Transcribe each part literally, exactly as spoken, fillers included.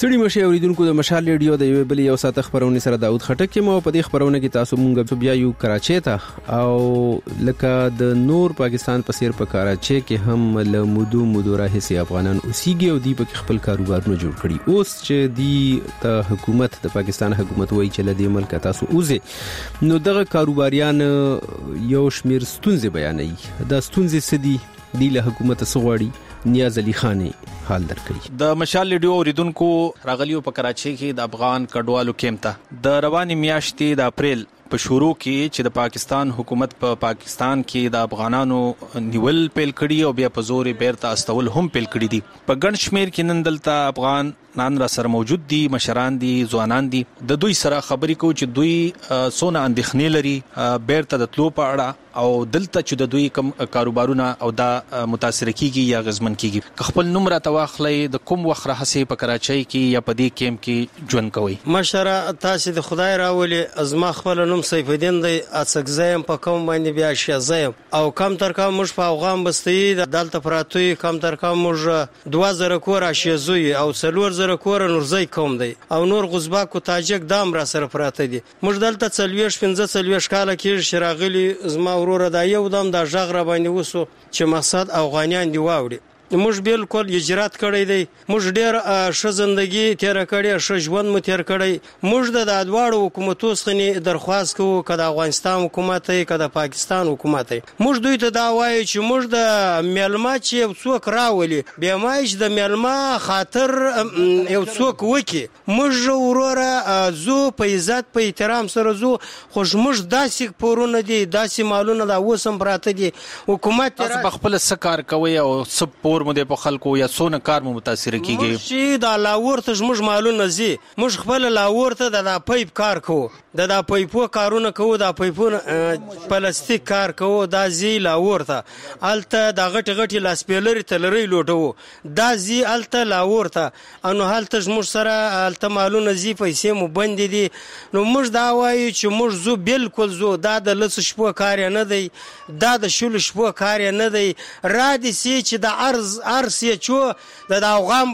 ستړي مشه اوریدونکو د مشال ریډیو د یو بل یو ساعت خبرونه سره داود خټک مو په دې خبرونه کې تاسو مونږ بیا یو کراچي ته او لکه د نور پاکستان په سیر په کراچي کې هم له مودو مودو راهسي افغانان اوسېږي او دی په خپل کاروبارونه جوړ کړي. اوس چې دی ته حکومت د پاکستان حکومت وایي چې لدې ملک تاسو اوسه نو دغه کاروباریان یو شمیر ستونزې بیانوي. دا ستونزې سدي دی له حکومت سغواړي. نیاز علي خان حال درکړي. د مشال ریډیو اوریدونکو راغلیو په کراچي کې د افغان کډوالو کیمپ ته د رواني میاشتې د اپریل په شروع کې چې د پاکستان حکومت په پا پاکستان کې د افغانانو نیول پیل کړي او بیا په زور بیرته استول هم پیل کړي دي. په ګڼ شمیر کې نن دلته افغان نن را سره موجود دي، مشران دي، ځوانان دي. د دوی سره خبرې کو چې دوی سونه اندېښنې لري بیرته د تلو په اړه او دلته چې د دوی کم کاروبارونه او دا متاثر کیږي یا غزمن کیږي. خپل نوم را تواخلې د کوم وخت راهسي په کراچۍ کې یا په دې کیمپ کې ژوند کوي؟ مشره تاسو د خدای راولي ازما خپل نوم سیف الدین دی. اڅګزایم په کوم باندې بیا شزایم او کم تر کم مش په افغان بستې دلته پراتوي کم تر کم مش دوه زره کور شزوي او څلور زره کور نورزي کوم دی او نور غزباک او تاجک دام را سره پراته دي. مش دلته څلويش پنځه څلويش کاله کې شراغلي ازما ورور دا یو دم د ژغ را باندې وسو چې مقصد افغانیان دی واوړي. موږ بالکل هجرت کړی دی، موږ ډیر ښه ژوندۍ تیر کړی، ښه ژوند مو تیر کړی. موږ د دواړو حکومتونو څخه درخواست کوو کله افغانستان حکومت ای کله پاکستان حکومت ای. موږ دوی ته دا وایو چې موږ د میلمه چې څوک راولي بیا مایش د میلمه خاطر یو څوک وکي موږ وروره زو په عزت په احترام سره زو خوش موږ داسې پورونه دي داسې مالونه دا وسم پراته دي. حکومت تاسو خپل سکار کوي او سب پور مو د په خلکو یا سونه کار مو متاثر کیږي؟ چې دا لاور ته موږ مالونه زی موږ خپل لاور ته د پایپ کار کوو د دا پایپو کارونه کوو د پایپونو پلاستیک کار کوو دا زی لاور ته الته د غټ غټ لاسپیلری تلری لوټو دا زی الته لاور ته انو حالت موږ سره الته مالونه زی پیسې مو بند دي. نو موږ دا وایو چې موږ زو بالکل زو دا د لس شپو کار نه دی دا د شول شپو کار نه دی را دي سي چې د ارز ار سیچو د افغان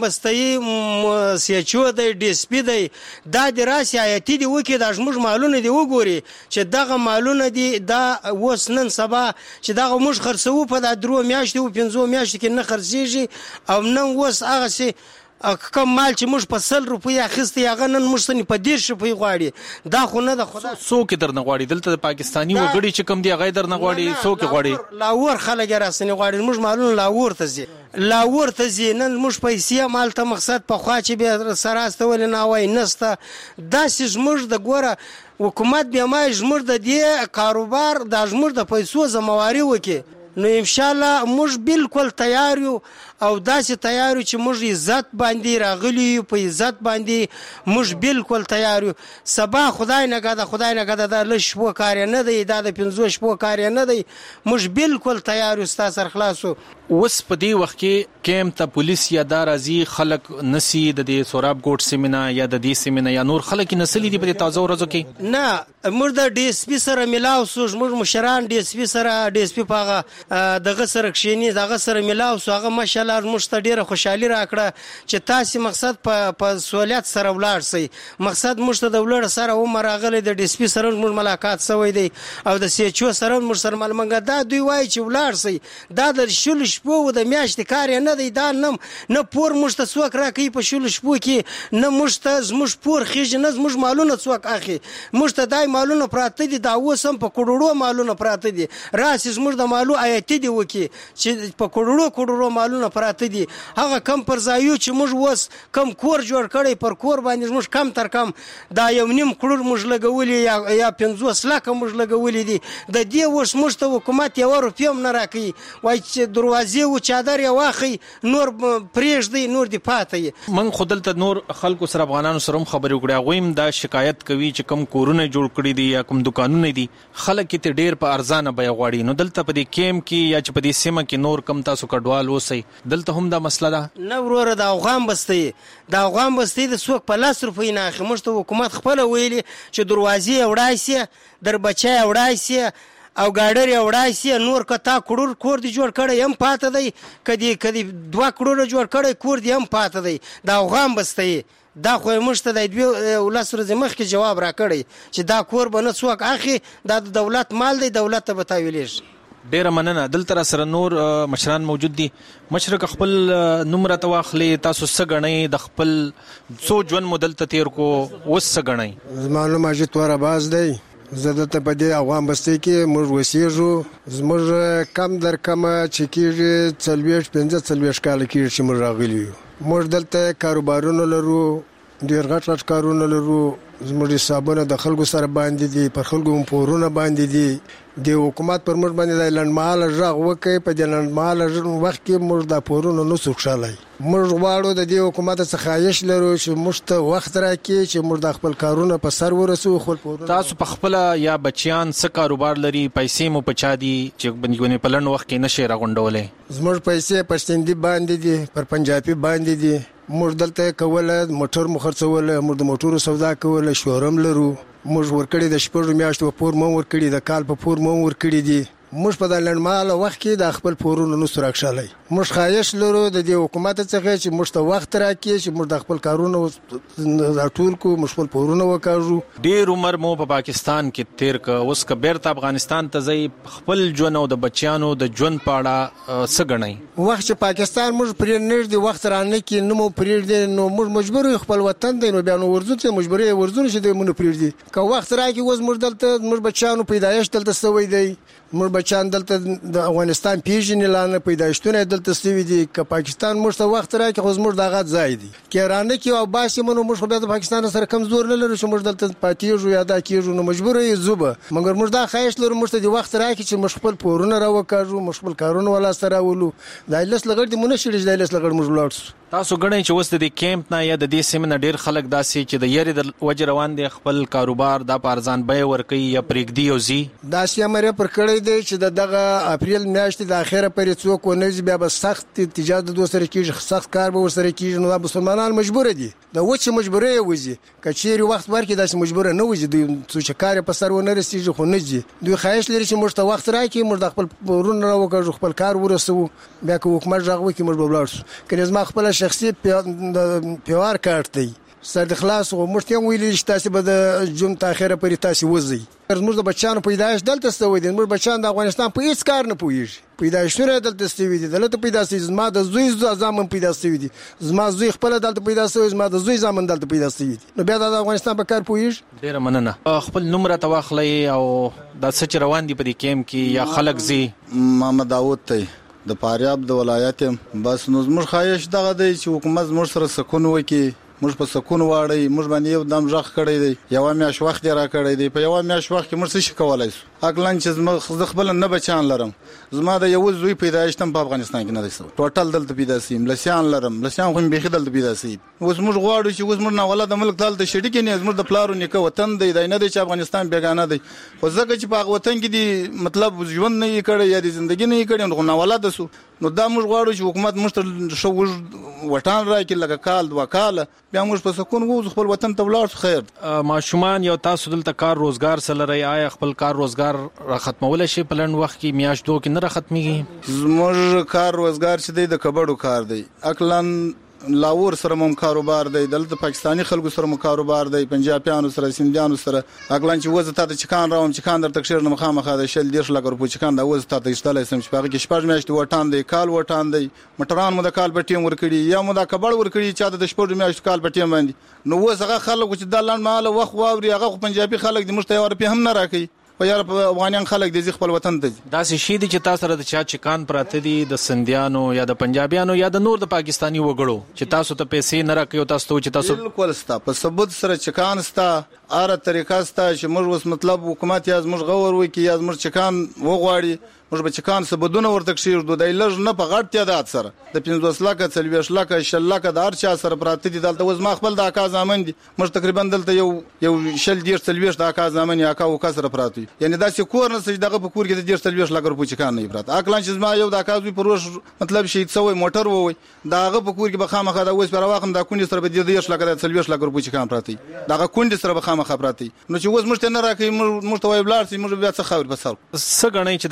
بستۍ سیچو د ډي اس پی دی دا د راسي آیتي دی وکي د موږ مالونه دی وګوري چې دغه مالونه دی دا وس نن سبا چې دغه موږ خرڅو په د درو میاشتې او پنځو میاشتې کې نه خرڅيږي او نن وس هغه سي کوم مال چې موږ په سل روپۍ اخیستي هغه نن موږ سني په ډیر شپې غواړي. دا خو نه د خدا څوک درنه غواړي دلته د پاکستانی وګړي چې کم دی هغه درنه غواړي څوک غواړي لاور خلک راسني غواړي موږ مالونه لاور ته زی لاور ته زی نن موږ پیسې مال ته مقصد په خوا چې به سراستول نه وای نسته داسې موږ د ګوره حکومت بیا ما موږ د دې کاروبار د موږ د پیسو زمواري وکي. نو ان شاء الله موږ بالکل تیار یو او داسې تیار یو چې موږ عزت باندې راغلی په عزت باندې موږ بالکل تیار یو. سبا خدای نه غدا خدای نه غدا د لښ وو کار نه دی دا د پنځو شپو کار نه دی موږ بالکل تیار یو ستاسو سره خلاصو. اوس په دې وخت کې کیم ته پولیس یا دا راځي خلک نسی د دې سوراب ګوټ سیمنا یا د دې سیمنا یا نور خلک نسلی دي په تازه ورځو کې؟ نه موږ د ډي اس پی سره ملاو سو موږ مشران ډي اس پی سره ډي اس پی پاغه دغه سره کښینی دغه سره ملاو سو هغه ماشالله موږ ته ډیره خوشحالي راکړه چې تاسو مقصد په په سہولیت سره ولاړ سي. مقصد موږ ته د ولاړ سره و مراغله د ډي اس پی سره موږ ملاقات سوی دی او د سی ایچ او سره موږ سره ملمنګه دا دوی وایي چې ولاړ سي دا د شل شپو د میاشتې کار نه دی دا نه نه پور موږ ته څوک راکې په شل شپو کې نه موږ ته زموږ پور خېج نه زموږ مالونه څوک اخی موږ ته دای مالونه پراته دي دا وسم په کډوړو مالونه پراته دي راسي زموږ د مالو آیت دی وکي چې په کډوړو کډوړو مالونه پراته دي هغه کم پر ځایو چې موږ وس کم کور جوړ کړي پر کور باندې موږ کم تر کم دا یو نیم کډور موږ لګولې یا یا پنځوس لکه موږ لګولې دي د دې وس موږ ته حکومت یو روپیه هم نه راکړي وای چې دروازې و چادر یې واخی نور پرېږدي نور دی پاتې. من خودل ته نور خلکو سره افغانانو سره خبرې وکړې غویم دا شکایت کوي چې کم کورونه جوړ کړي دي یا کم دکانونه دي خلک ته ډیر په ارزانه بیه غواړي. نو دلته په دې کیم کې یا چې په دې سیمه کې نور کم تاسو کډوال اوسئ دلته هم دا مسله ده نه وروره د افغان بستۍ د افغان بستۍ د څوک په لاس روپۍ نه اخلي موږ ته حکومت خپله ویلي چې دروازې وړای سي در بچی وړای سي او ګاډر وړای سي نور کتا کډور کور دی جوړ کړی هم پاته دی کدي کدي دوه کډور جوړ کړی کور دی هم پاته دی د افغان بستۍ دا خو موږ ته د دوی ولس ورځې مخکې جواب راکړی چې دا کور به نه څوک اخی دا د دولت مال دی دولت ته به تاویلیږي. ډیره مننه. دلته سره نور مشران موجود دي. مشرک خپل نمره تواخلي تاسو څه غنئ د خپل څو ژوند مدل ته تیر کو وس څه غنئ؟ زمانو ماجد ور باز دی زه دلته په دې افغان بستۍ کې موږ وسیږو زموږ کم در کم چې کېږي څلوېښت پنځه څلوېښت کاله کېږي چې موږ راغلي یو. موږ دلته کاروبارونه لرو ډېر غټ غټ کارونه لرو. زموږ حسابونه د خلکو سره باندې دي پر خلکو هم پورونه باندې دي. د حکومت پر موږ باندې د لنډمهاله غږ وکړي په دې لنډمهاله وخت کې موږ دا پورونه نه څوک شالی. موږ غواړو د دې حکومت څخه خواهش لرو چې موږ ته وخت راکړي چې موږ د خپل کارونه په سر ورسو. خپل پورونه تاسو په خپل یا بچیان څه کاروبار لري پیسې مو پچا دي چې بنګونی په لنډ وخت کې نشي راغونډولې؟ زموږ پیسې پښتندي باندې دي پر پنجابي باندې دي. موږ دلته کوله موټر مو خرڅوله موږ د موټرو سودا کوله شورم لرو. موږ ورکړي د شپږ میاشتو پور مو ورکړي د کال په پور مو ورکړي دي. موږ په د لنډمهاله وخت کې د خپل پورونو نه سو راکښلی. موږ خواهش لرو د دې حکومت څخه چې موږ ته وخت راکړي چې موږ د خپل کارونه راټول کړو موږ خپل پورونه وکاږو. ډېر عمر مو په پاکستان کې تیر که اوس که بیرته افغانستان ته ځئ خپل ژوند او د بچیانو د ژوند په اړه څه ګڼئ؟ وخت چې پاکستان موږ پرې نږدې وخت رانه کې نه مو پرېږدي نو موږ مجبور یو خپل وطن دی نو بیا نو ورځو ته مجبور یو ورځو چې دوی مونږ پرېږدي. که وخت راکړي اوس موږ دلته موږ بچیانو پیدایش دلته سوی دی. موږ بچیان دلته د افغانستان پیژنې لا نه پیدایشتونه دلته سوي دي. که پاکستان موږ ته وخت راکړي خو زموږ دغه ځای دی کې رانه کې او باسي مونږ موږ خو بیا د پاکستان سره کم زور نه لرو چې موږ دلته پاتېږو یا دا کېږو نو مجبور یو زوبه. مګر موږ دا خواهش لرو موږ ته د وخت راکړي چې موږ خپل پورونه راوکاږو موږ خپل کارونه ولا سره راولو. دا لس لګړ دي مونږ شړې دا لس لګړ موږ لاړ شو. تاسو غنئ چې اوس د دې کیمپ نه یا د دې سیمه نه ډېر خلک داسې چې د یاري د وجه روان دي خپل کاروبار دا په ارزان بیه ورکوي یا پرېږدي او ځي. دا سیمه پر کړی دی چې د دغه اپریل میاشتې د اخره پورې څوک ونه ځي بیا به سخت تجارت د دوی سره کېږي سخت کار به ورسره کېږي. نو دا مسلمانان مجبور دي د وچې مجبورۍ یې وځي. که چیرې وخت ورکړي داسې مجبوره نه وځي دوی څو چې کار یې په سر ونه رسېږي خو نه ځي. دوی خواهش لري چې موږ ته وخت راکړي موږ د خپل پورونه راوکاږو خپل کار ورسوو. بیا که حکومت غږ وکړي موږ به ولاړ شو. که زما خپله شخصي پیوار کارت دی سر د خلاص او موږ ته ویلي چې تاسو به د جون ته اخره پرې تاسو وځي. زموږ د بچیانو پیدایش دلته سوي دي. موږ بچیان د افغانستان په هیڅ کار نه پوهیږي. پیدایشونه دلته سوي دي دلته پیدا سوي. زما د زوی زامن پیدا سوي دي. زما زوی خپل دلته پیدا سوي. زما د زوی زامن دلته پیدا سوي دي. نو بیا د افغانستان په کار پوهیږي. ډیره مننه. خپل نمره تواخلئ او د سچ روان دي په دې کیمپ کې یا خلک زی؟ محمد داوود ته د فاریاب د ولایت بس نو زموږ خواهش دغه دی چې حکومت زموږ سره سکون وکړي. موږ په سکون واړی موږ باندې یو دم ژغ کړی دی یو میاش وخت را کړی دی. په یو میاش وخت کې موږ څه شي کولای شو؟ اګلان چې زما خپل نه بچان لرم. زما د یو زوی پیدایشتم په افغانستان کې نه دی سو ټوټل دلته پیدا سیم لسیان لرم لسیان خو به خدل پیدا سي. اوس موږ غواړو چې اوس موږ نه ولادت ملک دلته شړی کې نه زموږ د پلارو نیکه وطن دی دا نه دی چې افغانستان بیگانه دی. خو ځکه چې په وطن کې دی مطلب ژوند نه کړی یا د ژوندۍ نه کړی نو نه ولادت سو. نو دا موږ غواړو چې حکومت موږ ته شو وټان راکړي لکه کال دوا کال بیا موږ په سکون وو خپل وطن ته ولاړ خیر. ماشومان یو تاسو دلته کار روزګار سره لري آیا خپل کار روزګار را ختمول شي په لنډ وخت کې میاشتو کې نه را ختميږي؟ زموږ کار روزګار چې دی د کبړو کار دی. اکلن لاور سره مم کاروبار دی دلته پاکستانی خلکو سره مم کاروبار دی پنجابیانو سره سندیانو سره. اګلان چې وزه ته چکان راوم چکان در تکشیر نه مخامخه د شل دیش لګر په چکان د وزه ته استل سم چې پاګه کې شپږ میاشتې وټان دی کال وټان دی مټران مو د کال پټیم ورکړي یا مو د کبړ ورکړي چې د شپږ میاشتې کال پټیم باندې. نو وزه خلکو چې د لاند مال وخت واوري هغه پنجابي خلک د مشته اور په هم نه راکړي په یار په افغانان خلک د خپل وطن ته دا شي دي چې تاسو سره د چا چکان پراته دي د سندیانو یا د پنجابیانو یا د نور د پاکستانی وګړو چې تاسو ته پیسې نه راکيو تاسو ته چې تاسو بالکل ستا په ثبوت سره چکان ستا اره طریقه ستا چې موږ اوس مطلب حکومت یا موږ غور وکي یا موږ چکان وغواړي موږ به چکان ثبوتونه ورته کشیر دو د لږ نه په غټ تعداد سره د پنځوس لکه څلوېښت لکه شل لکه د هر چا سره پراته دي دلته اوس ما خپل د اکا زامن دي موږ تقریبا دلته یو یو شل ډیر څلوېښت د اکا زامن یا اکا او کا سره پراته یعنی دا چې کور نه سي دغه په کور کې د ډیر څلوېښت لکه روپۍ چکان نه پراته. اکلان چې ما یو د اکا زوی پروش مطلب شهید سوی موټر ووي داغه په کور کې به خامخا د اوس پر واخم د کونډي سره به د ډیر لکه د څلوېښت لکه روپۍ چکان پراته دغه کونډي سره به خامخا پراته. نو چې اوس موږ ته نه راکې موږ ته وای بلار سي موږ بیا څه خبر بسال څه غنئ چې د پاکستان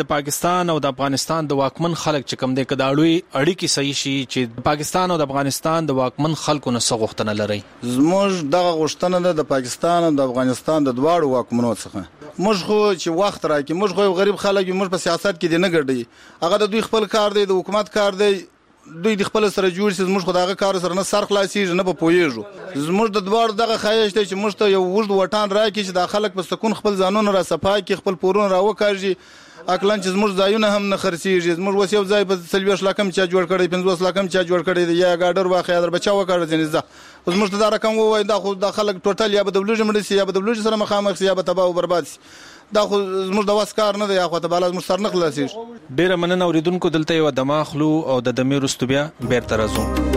پاکستان او د افغانستان د واکمن خلک چې کوم د کډاړوي اړیکې صحیح شي چې پاکستان او د افغانستان د واکمن خلکو نه څه غوښتنه لري؟ زموږ دغه غوښتنه ده د پاکستان او د افغانستان د دواړو واکمنو څخه. موږ خو چې وخت راکې موږ خو غریب خلک موږ په سیاست کې دی نه ګډي، هغه د دوی خپل کار دی، د حکومت کار دی، دوی د خپل سره جوړ شي. زموږ خو دغه کار سره نه سر خلاصيږي نه په پويږو. زموږ د دوار دغه خواهش دی چې موږ ته یو وژد وټان راکړي چې د خلک په سکون خپل ځانونه را صفا کړي، خپل پورونه را وکاږي، اکلن چې زموږ ځایونه هم نه خرڅيږي. زموږ وس یو ځای په سلويش لاکم چا جوړ کړی، پنځوس لاکم چا جوړ کړی دی، یا ګاډر واخیا در بچاو کړی دی. زه اوس موږ دا رقم وای دا خو د خلک ټوټل یا به د بلوج مړي سي یا به د بلوج سره مخامخ سي یا به تباہ او برباد سي. دا خو زموږ د واس کار نه دی، خو ته بالا زموږ سر نه خلاصيږي. ډیره مننه اوریدونکو، دلته یو دماغلو او د دمیر رستوبیا بیرته راځو.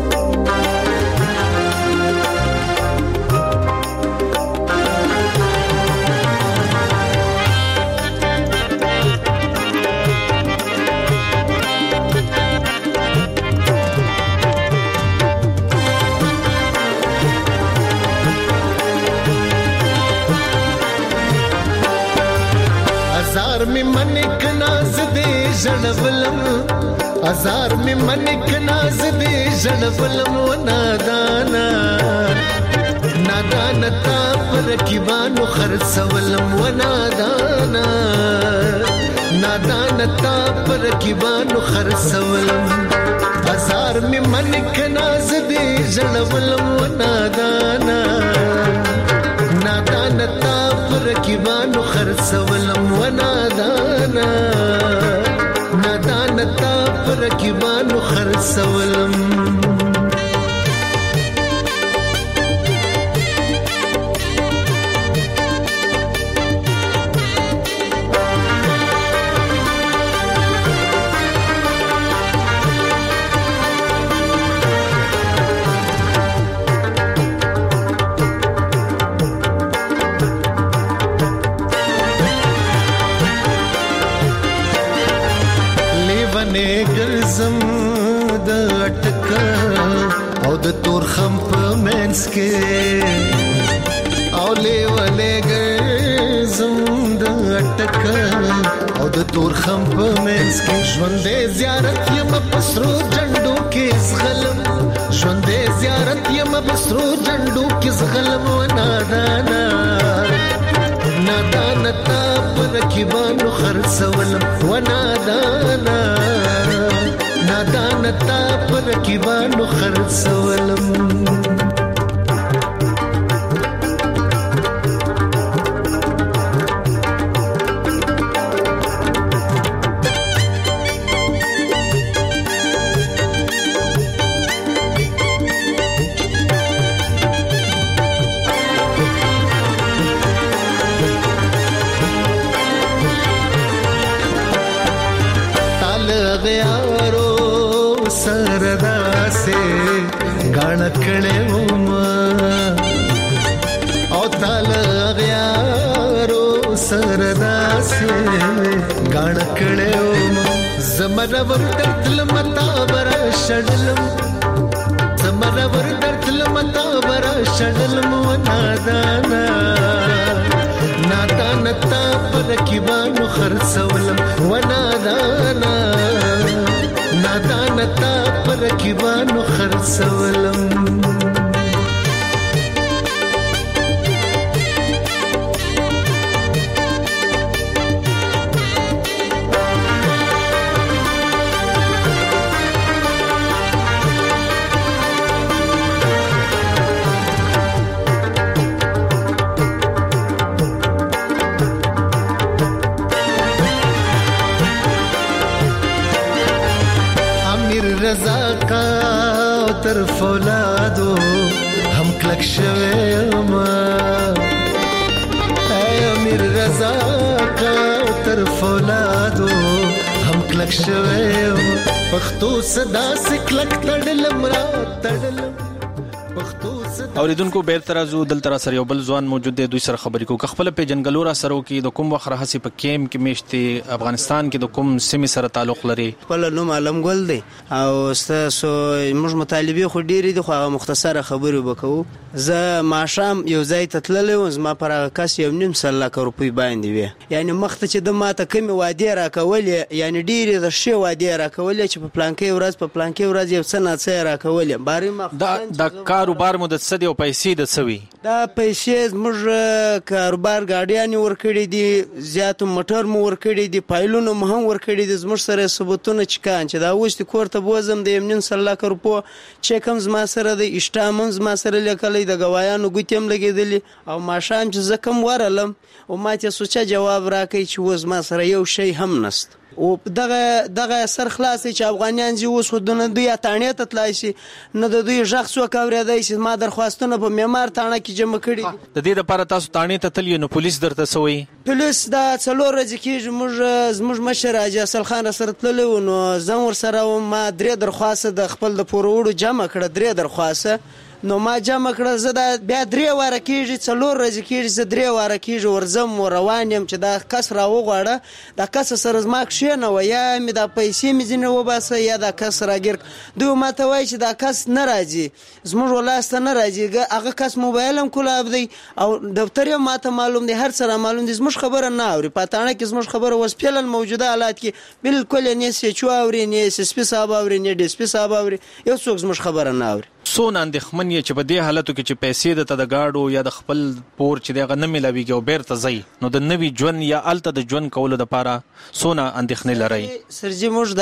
می منک ناز دے جڑولم، ازار می منک ناز دے جڑولم، و نادانا نادانا تا پر کیبانو خرڅولم، و نادانا نادانا تا پر کیبانو خرڅولم. ازار می منک ناز دے جڑولم، و نادانا نادانا تا پر کیبانو خرڅولم، و نادانا نادانا تا پر کیبانو خرڅولم. ګرځم د اٹکا او د تور خم په منس کې، او لیوالې ګرځم د اٹکا او د تور خم په منس کې. ژوندې زیارت یم پسرو جنډو کې زغلم، ژوندې زیارت یم پسرو جنډو کې زغلم، و نادانا نادانا تا پر کیبانو خرڅولم، و نادانا نادانا تا پر کیبانو خرڅولم. सरदा से गाना कड़े उमा ओ ताल गयारो सरदा से गाना कड़े उमा. زمرور درتل متا برا شړلم، زمرور درتل متا برا شړلم، و نادانا نادانا تا پر کیبانو خرڅولم، و نادانا نادانا تا پر کیبانو خرڅولم. رضا کا تر فولادو هم کلک شوه ما، اے امیر رضا کا تر فولادو هم کلک شوه پښتو صدا سکلک تړلم را تړلم. اوریدونکو بیرته راځو دلته سره یو بل ځوان موجود دی، دوی سره خبرې کوو. خپل پیژنګلو را سره کې د کوم وخت راهسي په کیم کې میشته افغانستان کې د کوم سیمې سره تعلق لري؟ خپل نوم علم ګل دی او تاسو موږ مطالبه خو ډیری دي، خو مختصره خبرې وکړو. زه ماشام یو ځای ته تللی وم، زما پر هغه کس یو نیم سل لک روپۍ باندې وي، یعنی مخته چې د ماته کمی وعدې راکولې، یعنی ډیرې د ښې وعدې راکولې چې په پلانکې ورځ په پلانکې ورځ یو څه ناڅه راکولې. باري ما دا د کاروبار مو د څه دی او پیسې د څه وي؟ دا پیسې زموږ کاروبار ګاډیانې ورکړي دي، زیات موټر مو ورکړي دي، فایلونه مو هم ورکړي دي، زموږ سره ثبوتونه چې کان چې دا اوس د کور ته بوزم د یو نیم سل لک روپو چیک هم زما سره دی، اشتام هم زما سره لیکلی، د ګوایانو ګوتې هم لګېدلي. او ماښام چې زه کوم ورغلم او ما ته سوچه جواب راکړي چې اوس ما سره یو شی هم نشته. او دغه دغه سر خلاص چې افغانان زی اوس خودونه دوی اتانې ته تلای شي، نه د دوی ژغ څوک اورېدای شي. ما درخواستونه په معمار تانه کې جمع کړي. د دې لپاره تاسو تانې ته تللی نو پولیس درته سوي؟ پولیس دا څلور ورځې کېږي موږ زموږ مشر حاجي اصل خان سره تللی و، نو زه ورسره ما درې درخواسته د خپل د پوروړو جمع کړه، درې درخواسته نو ما جمع کړه. زه دا بیا درې واره کېږي، څلور ورځې کېږي، زه درې واره کېږي ورځم و روان یم چې دا کس راوغواړه، دا کس سره زما کښېنوه، یا مې دا پیسې مې ځینې وباسه یا دا کس راګیر. دوی ماته وایي چې دا کس نه راځي، زموږ ولاسته نه راځي. هغه کس موبایل هم کلاب دی او دفتر هم ماته معلوم دی، هر څه را معلوم دی، زموږ خبره نه اوري. په تاڼه کې زموږ خبره اوس فعلا موجوده حالات کې بالکل نه سی چو اوري، نه سی سپي صاحب اوري، نه ډي سپي صاحب اوري، یو څوک زموږ خبره نه اوري. څونه اندېښمن یې چې په دې حالتو کې چې پیسې درته د ګاډو یا د خپل پور چې دی هغه نه میلاویږي او بیرته ځئ، نو د نوي ژوند یا هلته د ژوند کولو دپاره څونه اندېښنې لرئ؟ سرجي موږ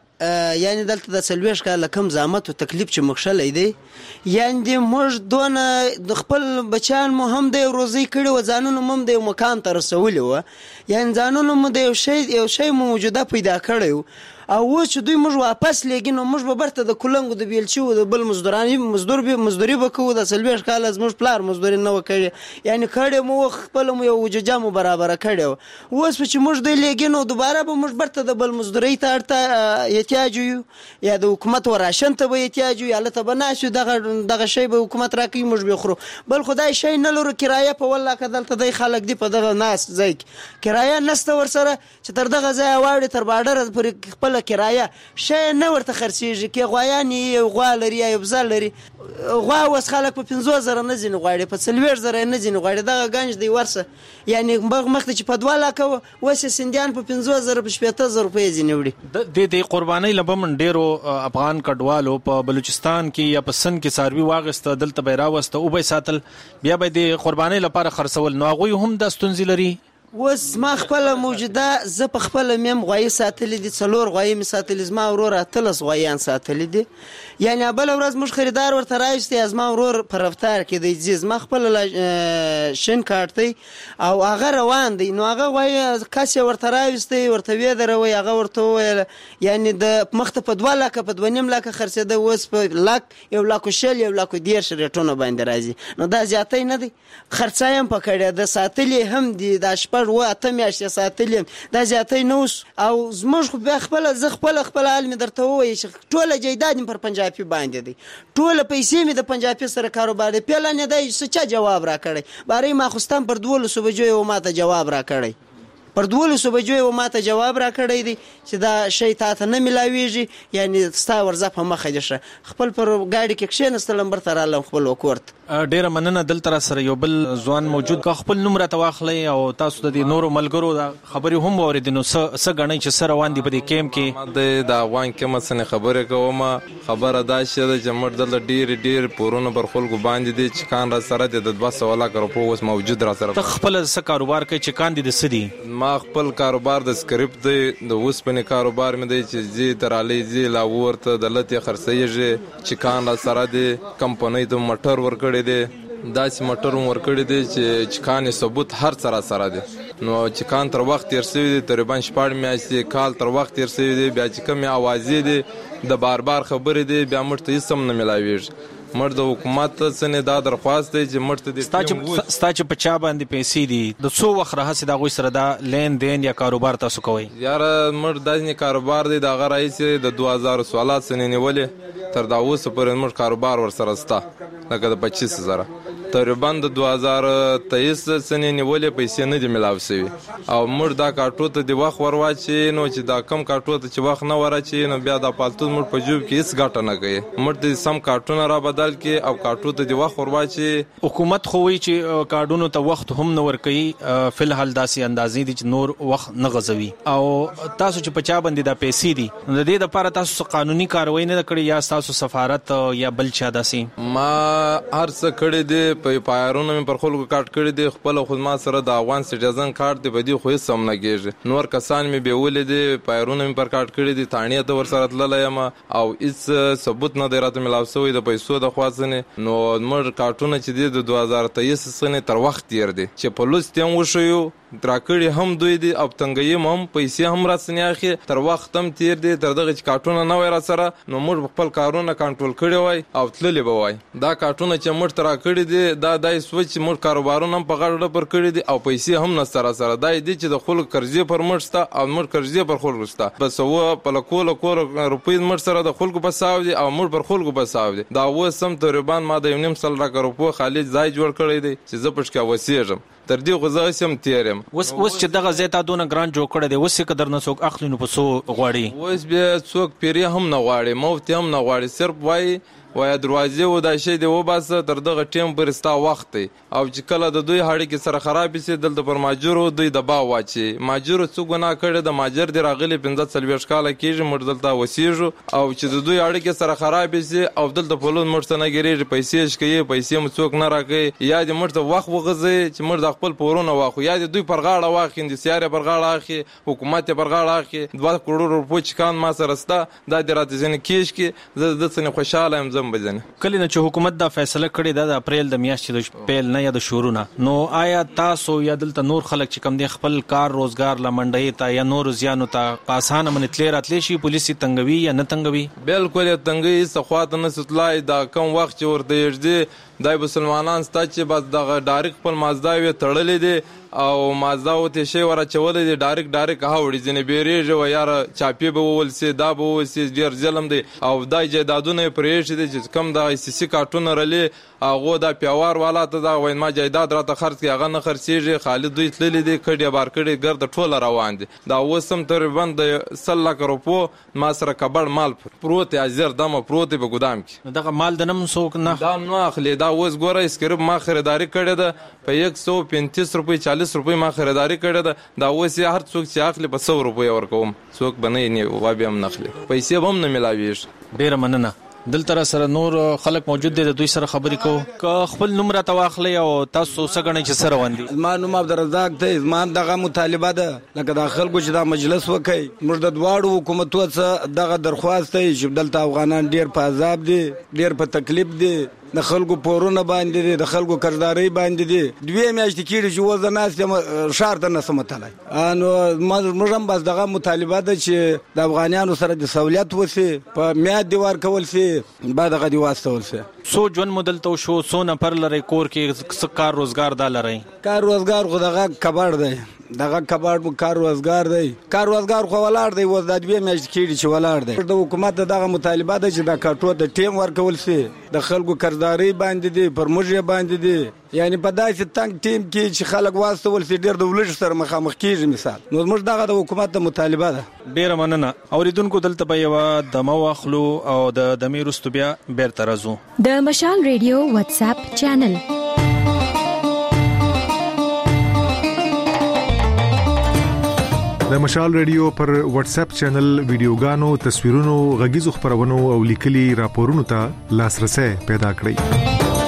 دا یعنی دلته د څلوېښت کاله کم زحمت او تکلیف چې موږ شلی دی، یعنې موږ دونه د خپل بچیان مو هم د روزۍ کړي وه، ځانونه مو هم د یو مقام ته رسولي وه، یعنې ځانونه مو د یو شی یو شی مو موجوده پیدا کړی و. او اوس چې دوی موږ واپس لېږي نو موږ به برته د کلنګو د بیلچي و د بل مزدوراني مزدور به مزدوري به کوو. د څلوېښت کاله زموږ پلار مزدوري نه وه کړې، یعنې کړې مو خپله مو یو وججه مو برابره کړې وه. اوس به چې موږ دوی لېږي نو دوباره به موږ برته د بل مزدورۍ ته اړته احتیاج یو، یا د حکومت و راشن ته به احتیاج یو، هلته به ناست یو، دغه دغه شی به حکومت راکوي موږ به خورو. بل خدای شی نه لرو، کرایه په والله که دلته دی خلک دی په دغه ناست ځای کې کرایه نشته ورسره چې تر دغه ځایه واوړي، تر باډره پورې خپله کرایه شی نه ورته خرڅېږي. کې غوایان یې غوا لري یا یو بزه لري، غوا اوس خلک په پنځوس زره نه ځینې غواړي، په څلوېښت زره یې نه ځینې غواړي، دغه ګنج دی ورسه. یعنې مخکې چې په دوه لکه وه، اوس یې سندیان په پنځوس زره په شپېته زره روپۍ ځینې وړي. د دې قربانۍ له بمن ډېرو افغان کډوالو په بلوچستان کې یا په سند کې څاروي واغېسته، دلته به یې راوسته او به یې ساتل، بیا به یې د قربانۍ لپاره خرڅول، نو هغوی هم دا ستونزې لري. اوس ما خپله موجوده زه په خپله مې هم غوایي ساتلي دي، څلور غوایي مې ساتلي، زما ورور اتلس غوایان ساتلي دي. یعنې بله ورځ موږ خریدار ورته راوستی، زما ورور په رفتار کې دی ځي، زما خپله شین کارت دی او هغه روان دی. نو هغه غوایي کس یې ورته راوستی، ورته ویې دروئ، هغه ورته وویل یعنې د مخته په دوه لکه په دوه نیم لکه خرڅېده، اوس په لک یو لک و شل یو لک و دېرش ریټونه باندې راځي. نو دا زیاتی نه دی، خرڅه یې هم په کړې ده، ساتلي هم دي، دا شپږ و اته میاشتې ساتلي، دا زیاتی نه اوس. او زموږ خو بیا خپله زه خپله خپل حال مې درته ووایي چې ټوله جایداد مې پر پنجابي باندې دی، ټوله پیسې مې د پنجابي سره کاروبار دی. پیله نه دی څه چا جواب را کړی، بارۍ ماخوستان پر دولسو بجو یې ما ته جواب را کړی، پر دولسو بجو یې ما ته جواب را کړی دی چې دا شی تا ته نه میلاویږي، یعنې ستا ورځه په مخه دې ښه. خپل پر ګاډي کې کښېنستلم، برته رالم خپل کور ته. ډیره مننه. دلته را سره یو بل ځوان موجود، که خپل نوم راته واخلئ او تاسو د دې نورو ملګرو د خبرې هم واورېدې، نو څه ګڼئ چې څه روان دي په دې کیمپ کې؟ د افغان کیمپ څخه خبرې کوم. خبره دا شی ده چې موږ دلته ډېر ډېر پورونه پر خلکو باندې دي، چې کان را سره د دوه سوه لکه روپو اوس موجود را سره. ته خپل څه کاروبار کوي چې کان دي د څه دي؟ ما خپل کاروبار د سکرپټ دی، د اوسپنې کاروبار مې دی چې ځي ترالی ځي لاهور ته د لتې خرڅېږي، چې کان را سره دی. کمپنۍ ته موټر ورکړی دی، داسې موټر هم ورکړی دی چې چکان یې ثبوت هر څه را سره دی. نو چکان تر وخت تېر شوي دي، تقریبا شپږ میاشتې کال تر وخت تېر شوي دي. بیا چې کومې اوازې دي د بار بار خبرې دي، بیا موږ ته هېڅ هم نه میلاویږي. موږ د حکومت څخه دا درخواست دی چې موږ ته د ستا چې په چا باندې پیسې دي، د څو وخت راهسې د هغوی سره دا لین دین یا کاروبار تاسو کوئ؟ یاره موږ داسې کاروبار دی د هغه راهیسې د دوه هزار سوالات څخه نیولې تر دا اوسه پورې موږ کاروبار ورسره شته. لکه د پچیس زره تقریبا د دوه هزار تیئیس سنې نیولې پیسې نه دي ملاو شوي او موږ دا کارټو ته د وخت ور واچي نو چې دا کم کارټو ته چې وخت نه ورچي نو بیا دا پالتو موږ په جوب کې هیڅ ګټه نه کوي. موږ د سم کارټونه را بدل کې او کارټو ته د وخت ور واچي. حکومت خو وی چې کارډونو ته وخت هم نه ور کوي فل حال داسې اندازې دي چې نور وخت نه غزوي او تاسو چې پچا باندې دا پیسې دي نو د دې لپاره تاسو قانوني کاروایی نه کړی یا تاسو سفارت یا بل چا داسې؟ ما هر څه کړی دی په پایرونو مې پر خلکو کارت کړی دی خپل خود ما سره د افغان سټیزن کارت دی بدی خو سم نه کېږي. نور کسان مې به ولې دي پایرونو مې پر کارت کړی دي تانیه ته ور سره تللی یم او هیڅ ثبوت نه دی راته ملاو شوی د پیسو د خوازنې نو موږ کارتونه چې دي د دوه هزار تیئیس سنې تر وخت تیر دي چې په لوست هم وشو تراکړي هم دوی دي او تنګي هم پیسې هم راسنی اخی تر وخت هم تیر دي تر دغه کارتونه نه وای را سره نو موږ خپل کارونه کنټرول کړی وای او تللی به وای. دا کارتونه چې موږ تراکړي دي دا دای سوچ موږ کاروبارونه هم په غاړه پر کړی دي او پیسې هم نه سره سره دای دي چې د خلک قرضې پر موږ ستا او موږ قرضې پر خلکو ستا بس و په لکول کول روپۍ موږ سره د خلکو په ساو دي او موږ پر خلکو په ساو دي. دا و سم تقریبا ما د نیم سل را کړو خالد ځای جوړ کړی دی چې زه پښکا وسیږم تر دې غوځه سم تیرم. وس وس چې دغه زیاته دونه ګران جوړ کړی دی وس قدر نه څوک اخلي نو په سو غواړي وس بیا څوک پیری هم نه غواړي مفت هم نه غواړي صرف وای وای دروازه و دا شی دی و بس تر دغه ټیم پر ستا وخت دی او چې کله د دوی هاړي کې سره خراب شي دلته پر ماجرو دوی د با واچي ماجرو څو ګناه کړي د ماجر دی راغلي پنځه څلوېښت کاله کېږي موږ دلته وسیږو او چې د دوی هاړي کې سره خراب شي او دلته په لون موږ ته نه ګریږي پیسې شکې پیسې مو څوک نه راکړي یا دې موږ ته وخت وغځي چې موږ د خپل پورونه واخو یا دې دوی پر غاړه واخین د سیاره پر غاړه اخی حکومت پر غاړه اخی دوه کروڑ روپۍ چکان ما سره ستا دا دې راته ځنه کېش کې زه د څنګه خوشاله یم زم بزنه. کله چې حکومت دا فیصله کړې ده د اپریل د میاشتې د پیل نه یا د شروع نه نو آیا تاسو یا دلته نور خلک چې کم دي خپل کار روزګار لمنډي ته یا نور زیانو ته آسان من تلې راتلې شي پولیسي تنګوي یا نه تنګوي؟ بالکل تنګوي څخوات نه ستلای دا کم وخت چې ورته یږي دای مسلمانان ستا چې بس دغه ډایرک خپل مازداوی تړلې دي او مازدا وته شی ور چولې دي ډایرک ډایرک هاوړي ځنه بیریږي و یار چاپی به ولسي دا به ولسي ډیر ظلم دی او دای جیدادونه پرېښ دي چې کم د سیسي کارتونه رلې هغه دا پیوار والا ته دا وین ما جیداد راته خرڅ کی هغه نه خرڅيږي خالد دوی تللی دي کډي بار کډي ګرد ټوله روان دي دا وسم تقریبا د سل لک روپو ما سره کبړ مال پروت ازر دمه پروت په ګدام کې دغه مال د نم سوک نه دا نو اخلي دا وس ګوره اسکرب ما خریداري کړې ده په یک سو پنځه روپۍ چالیس روپۍ ما خریداري کړې ده دا وس هر څوک چې اخلي په سو روپۍ ورکوم څوک بنې نه و بیا هم نخلي پیسې هم نه ملاويږي. ډیر مننه. دلته سره نور خلک موجود دي د دوی سره خبرې کو که خپل نوم را تواخلي او تاسو څنګه چې سره وندي؟ ما نوم عبدالرزاق ته زمان دغه مطالبه ده لکه د خلکو چې دا مجلس وکي موږ د دواړو حکومتونو څخه دغه درخواست دی چې دلته افغانان ډیر په عذاب دي ډیر په تکلیف دي د خلکو پورونه باندې دي د خلکو قرضداري باندې دي دوی میاشتې کېږي چې وزن ناس شهر ته نه سمتلای انو موږ هم بس دغه مطالبه ده چې د افغانانو سره د سہولیت وسی په میاد دیوار کول سي بعد غدي واستول سي سو جون مدل تو شو سو نه پر لری کور کې کار روزګار دا لری کار روزګار خو دغه کباړ دی دغه کباړ مو کار روزګار دی کار روزګار خو ولاړ دی وز د دوی میاشتې کېږي چې ولاړ دی د حکومت دغه مطالبه ده چې د کاټو د ټیم ورکول سي د خلکو قرضداري باندې دي پر موږ باندې دي یعنی په داسې تنگ ټیم کې چې خلک واستول سي ډیر د ولش سره مخامخ کیږي مثال نو موږ دغه د حکومت د مطالبه ده. ډیر مننه. اوریدونکو دلته به یو د مواخلو او د دمیرستو بیا بیرته راځو. د مشال ریډیو واتس اپ چینل د مشال ریډیو پر واتس اپ چینل ویډیوګانو تصویرونو غږیزو خبرونو او لیکلي راپورونو ته لاسرسي پیدا کړئ.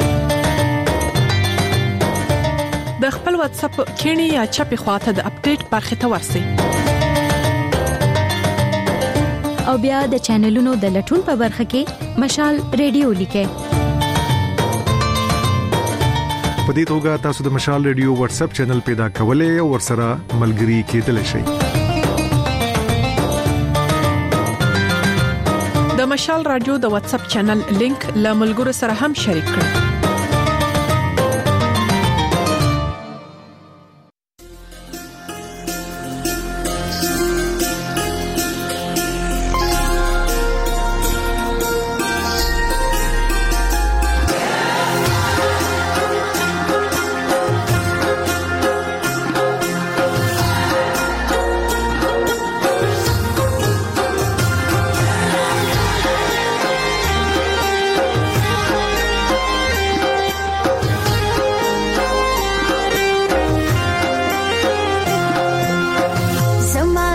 د خپل واتس اپ کینی یا چپی خواته د اپډیټ برخه ته ورسئ او بیا د چینلونو د لټون په برخه کې مشال ریډیو لیکئ. په دې توګه تاسو د مشال ریډیو واتس اپ چینل پیدا کولای او ورسره ملګري کېدلی شئ. د مشال رادیو د واتس اپ چینل لینک له ملګرو سره هم شریک کړئ.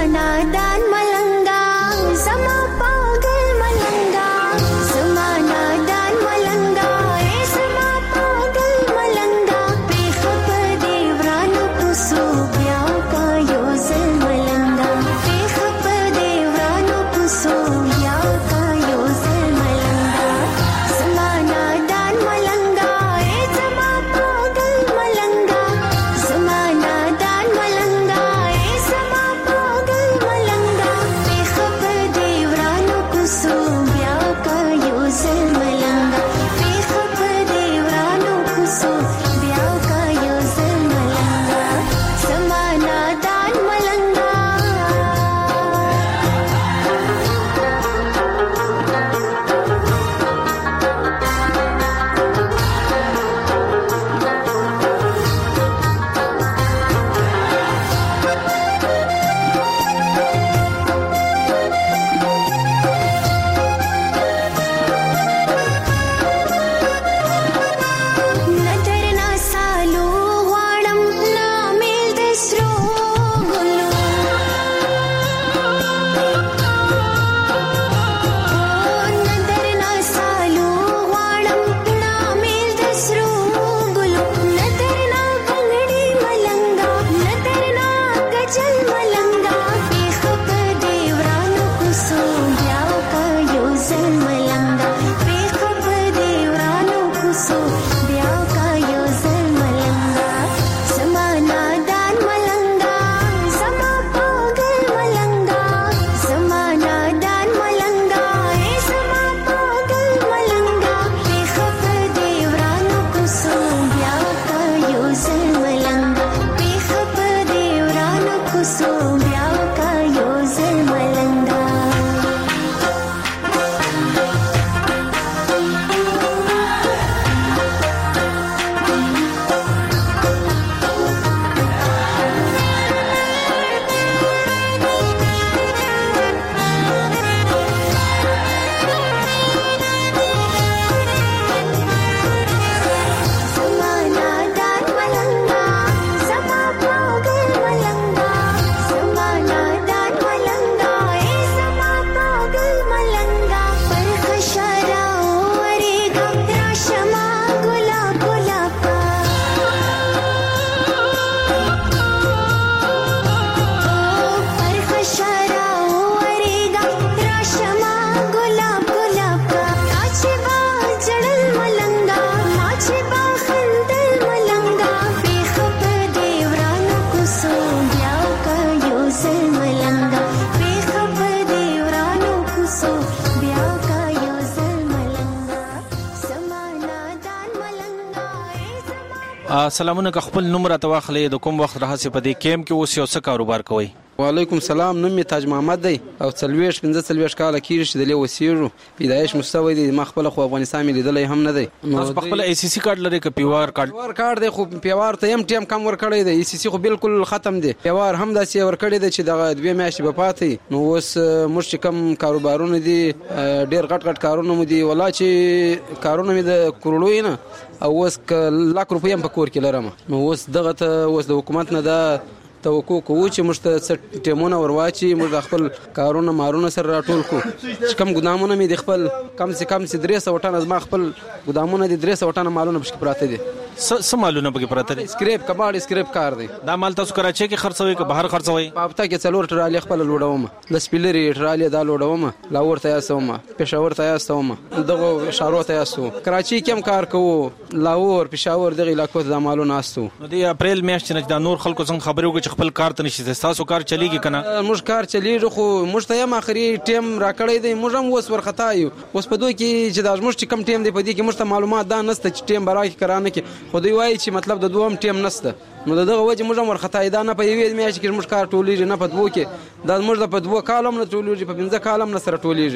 سلامونه که خپل نوم راته واخلې د کوم وخت راهسې په دې کیمپ کې اوس یو څه کاروبار کوئ؟ وعلیکم سلام، نوم می تاج محمد دی او څلوېښت پنځه څلوېښت کاله کېږي چې دلې اوسېږو. پیدایش مو شوی دی، ما خپله خو افغانستان مې لیدلی هم نه دی. تاسو په خپله ای سی سی کارډ لرئ که پیوار کارډ؟ پیوار کارډ دی، خو پیوار ته یم ټیم کم ورکړی دی. ای سی سی خو بالکل ختم دی. پیوار هم داسې ورکړی دی چې دغه دوې میاشتې به پاتې. نو اوس موږ چې کم کاروبارونه دي ډېر غټ غټ کارونه مو دي، والله چې کارونه مې د کروړو نه او اوس که لاک روپۍ هم په کور کې لرم. نو اوس دغه ته اوس د حکومت نه دا توقع کوو چې موږ ته څه ټیمونه ورواچي، موږ د خپل کارونه مارونه سره راټول کړو. چې کم ګدامونه مې د خپل کم سې کم سې درې سوه ټنه زما خپل ګدامونه دي، درې سوه ټنه مالونه پکې پراته دي. څه مالونه پکې پراته دي؟ سکریپ کباړ سکریپ کار دی. دا مال تاسو کراچۍ کې خرڅوئ که بهر خرڅوئ؟ په هفته کې څلور ټرالې خپله لوډوم، د سپیلري ټرالې دا لوډوم، لاهور ته یاستوم، پېښور ته یاستوم، دغه ښارو ته یاستو. کراچۍ کې هم کار کوو، لاهور پېښور دغه علاقو ته دا مالونه استو. نو د اپریل میاشتې نه دا نور خلکو څنګه خبرې وکړي چې خپل کار ته نشي تاسو کار چلیږي که نه؟ موږ کار چلیږي، خو موږ ته هم آخري ټیم راکړی دی. موږ هم اوس ورخطا یو. اوس په دوی کې چې دا زموږ چې کم ټیم دی په دې کې موږ ته معلومات دا نشته چې ټیم به راکړي که رانه کړي. خو دوی وایي چې مطلب د دوه هم ټیم نشته. نو د دغه وجې موږ هم ورخطا یو. دا نه په یوې میاشتې کې زموږ کار ټولېږي، نه په دوو کې. دا زموږ د په دوه کال هم نه ټولېږي، په پنځه کال هم نه سره ټولېږي.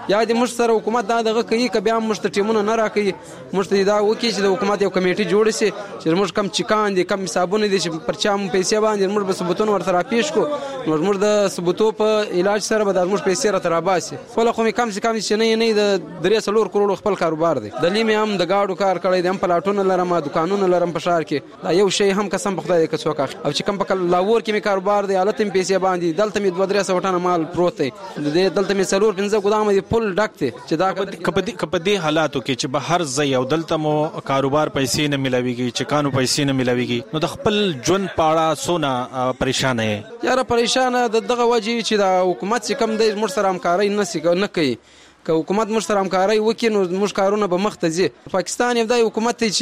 یا د موږ سره حکومت دا دغه کوي که بیا موږ ته ټیمونه نه راکوي موږ ته دا وکړي چې د حکومت یو کمیټي جوړ شي چې موږ کم چیکان دي کم حسابونه دي چې پر چا مو پیسې باندې موږ به ثبوتونه ورته راپېښ کړو موږ د ثبوتو په علاج سره به د موږ پیسې راته راباسي خپله خو مې کم چې کم چې نه نه د درې څلور کروړو خپل کاروبار دی دلې مې هم د ګاډو کار کړی دی هم پلاټونه لرم دوکانونه لرم په ښار کې دا یو شی هم قسم په خدای که څوک او چې کم په لاهور کې مې کاروبار دی هلته مې پیسې باندې دلته مې دوه درې سوه ټنه مال پروت دی دلته مې څلور پنځه ګدامه دي پل ډک دی چې دا که په دې حالاتو کې چې بهر ځئ او دلته مو کاروبار پیسې نه ملاویږي چکانو پیسې نه ملاویږي نو د خپل ژوند په اړه څونه پریشانه یې یاره پریشانه د دغه وجې چې د حکومت چې کم دی موږ سره همکارۍ نه کوي که حکومت موږ سره همکارۍ وکړي نو موږ کارونه به مخته ځي پاکستان یو دای حکومت دی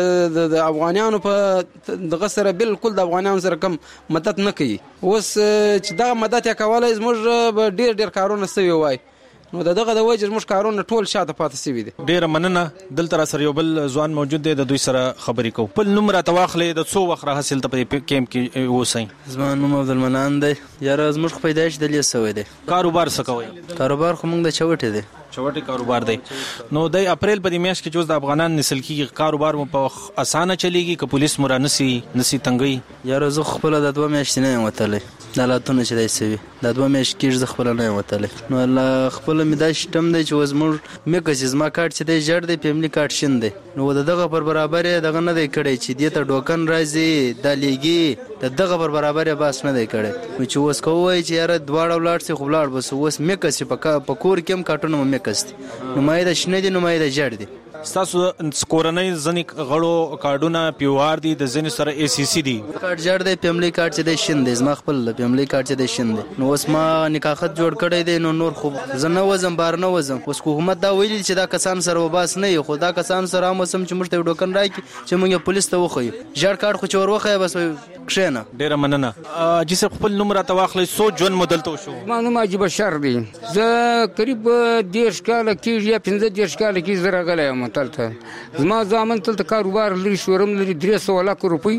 چې د افغانانو په دغه سره بالکل د افغانانو سره کم مدد نه کوي اوس چې دغه مدد یې کولی موږ به ډېر ډېر کارونه سوي وای نو د دغه د وجې موږ کارونه ټول شاته پاتې سوي دي ډېره مننه دلته را سره یو بل ځوان موجود دی د دوی سره خبرې کوو خپل نوم راته واخلئ د څو وخت راحاصل ته په کیمپ کې اوسئ زما نوم عبدالمنان دی یاره زموږ خو پیدایش دلې سوی دی کاروبار څه کوئ کاروبار خو موږ د چوټې دی چوټې کاروبار دی نو د اپریل په دې میاشت کې چې اوس د افغانان نسل کېږي کاروبار مو په اسانه چلیږي که پولیس مو را نسي نسي تنګوي یاره زه خپله د دوه میاشتې نه یم وتلی دا حالتونه چې دی سوي دا دوه میاشتې کېږي زه خپله نه یم وتلی نو الله خپله مې دا سیسټم دی چې اوس موږ مې که چې زما کارت چې دی ژړ دی فیملي کارت شین دی نو د دغه پر برابر یې دغه نه دی کړی چې دې ته ډوکن راځي دا لیږي د دغه پر برابر یې بحث نه دی کړی نو چې اوس که ووایي چې یاره دواړه ولاړ سي خو ولاړ به سو اوس مې کس چې په کور کې هم کارټونه مو مې کس دي نمایه د شنه دي نمایه د ژړ دي ستاسو کورنۍ ځینې غړو کارډونه پیوار دي د ځینې سره ای سی سی دي کارت ژړ دی فیملي کارت چې دی شین دی زما خپل فیملي کارت چې دی شین دی نو اوس ما نکاحت جوړ کړی دی نو نور خو زه نه وځم بار نه وځم اوس حکومت دا ویلي چې دا کسان سره وباس نه وي خو دا کسان سره هم وسم چې موږ ته یو ډوکن راکړي چې موږ یې پولیس ته وښیو ژړ کارت خو چې ور وښیه بس کښېنه ډېره مننه جي صاحب خپل نوم راته واخلئ څو ژوند مو دلته وشو زما نوم حاجي بشر دی زه قریب دېرش کاله کېږي یا پنځه دېرش کاله کېږي زه راغلی یم دلته زما زامن تلته کاروبار لري شورم لري درې سوه لکه روپۍ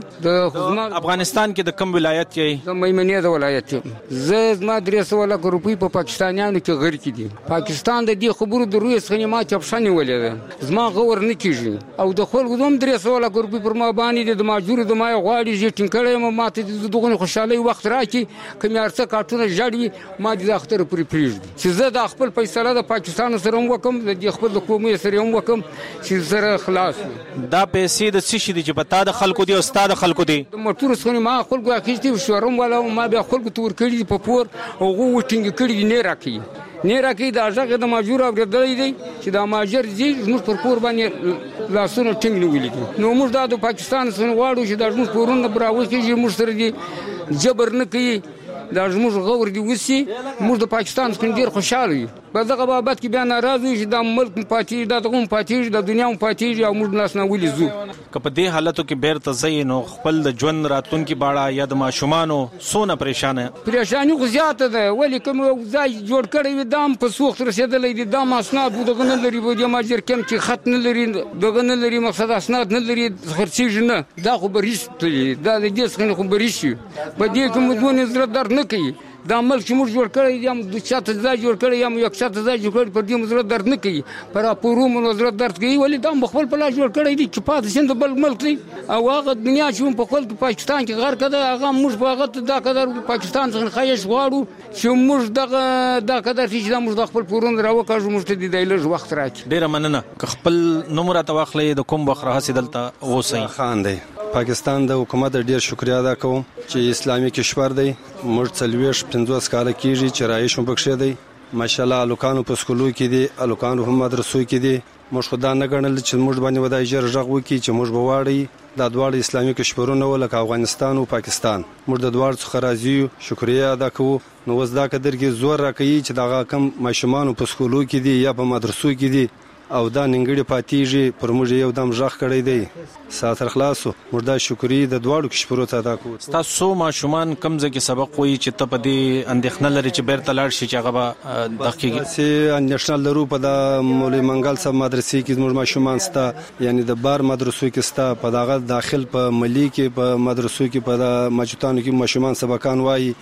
د افغانستان کې د کوم ولایت یې د میمنې د ولایت یم زه زما درې سوه لکه روپۍ په پاکستانیانو کې غرقې دي پاکستان د دې خبرو د رویې څخه ما چپشه نیولې ده زما غور نه کېږي او د خلکو هم درې سوه لکه روپۍ پر ما باندې دي د ماجورو د ما یې غواړي چې ټینګ کړی یم ما ته د دغونې خوشحالۍ وخت راکړي که مې هر څه کارټونه ژړ وي ما دې د اختره پورې پرېږدي چې زه دا خپل فیصله د پاکستان سره هم وکړم د دې خپل د قومي سره هم وکړم چې سره خلاص دا پیسې د څه شي دي چې په تا د خلکو دي او ستا د خلکو دي د موټرو څخه ما خلکو اخیستي شورم والا ما بیا خلکو ته ورکړي دي په پور هغو وټینګ کړي دي نه راکوي نه راکوي دا غږ د ماجور اورېدلی دی چې دا ماجر ځي زموږ پر پور باندې لاسونه ټینګ نیولي دي نو موږ دا د پاکستان څخه غواړو چې دا زموږ پورونه به راوخېږي موږ سره دي جبر نه کوي دا زموږ غور دي وسي موږ د پاکستان څخه ډېر خوشحاله یو په دغه بابت کې بیا ناراضه یو چې دا ملک مو پاتېږي دا دغه مو پاتېږي دا دنیا مو پاتېږي او موږ لاس نه ولې ځو که په دې حالتو کې بیرته ځئ نو خپل د ژوند راتلونکي باړه یا د ماشومانو څونه پریشانه پریشاني خو زیاته ده ولې کوم ځای جوړ کړی وي دا هم په سوخت رسېدلی دي دا اسناد دغه نه لري په دې ماجر کې هم چې خط نه لري دغه نه لري مقصد اسناد نه لري خرڅېږي نه دا خو به ریسک دا د دې څخه خو به ریسک شي په دې کې مو دومره زړه درد نه کوي دا ملک چې موږ جوړ کړی یم د چاته ځای جوړ کړی یم یک چاته ځای جوړ کړی پر دې مو زړه درد نه کوي په راپورو مو زړه درد کوي ولې دا مو خپل په لاس جوړ کړی دی چې پاتې شي د بل ملک دی او هغه دنیا چې په خپل پاکستان کې غرق ده هغه موږ په هغه دا قدر پاکستان څخه خواهش غواړو چې موږ دغه دا قدر چې دا موږ د خپل پورونه راوکاږو موږ ته د لږ وخت راکړي ډېره مننه که خپل نوم راته واخلئ د کوم وخت راهسې دلته اوسئ خان دی پاکستان د حکومت ډیر شکریا ادا کوم چې اسلامي کشور دی موږ څلوېښت پنځوس کاله کېږي چې رایش هم پکښې دی ماشاءالله الوکانو په سکولو کې دي الوکانو هم مدرسو کې دي موږ خو دا نه ګڼل چې موږ باندې ودای ژر غږ وکړي چې موږ به واړی دا دواړه اسلامي کشورونه لکه افغانستان او پاکستان موږ د دواړو څخه راضي یو شکریا ادا کوو نو اوس دا قدر کې زور راکوي چې دغه کم ماشومان په سکولو کې دي یا په مدرسو کې دي او دا ننګړي پاتېږي پر موږ یو دم ژغ کړی دی ساتر خلاصو موږ دا شکرې د دواړو کشورو ته ادا کوو تاسو ماشومان کوم ځای کې سبق وایي چې ته په دې اندېښنه لري چې بیرته لاړ شي چې هغه به دغه کېږي چې اندېښنه لرو په د مولوي منګل صاحب مدرسې کې زموږ ماشومان سته یعنی د بار مدرسو کې سته په دغه داخل په ملي کې په مدرسو کې په د مجوتانو کې ماشومان سبقان وایي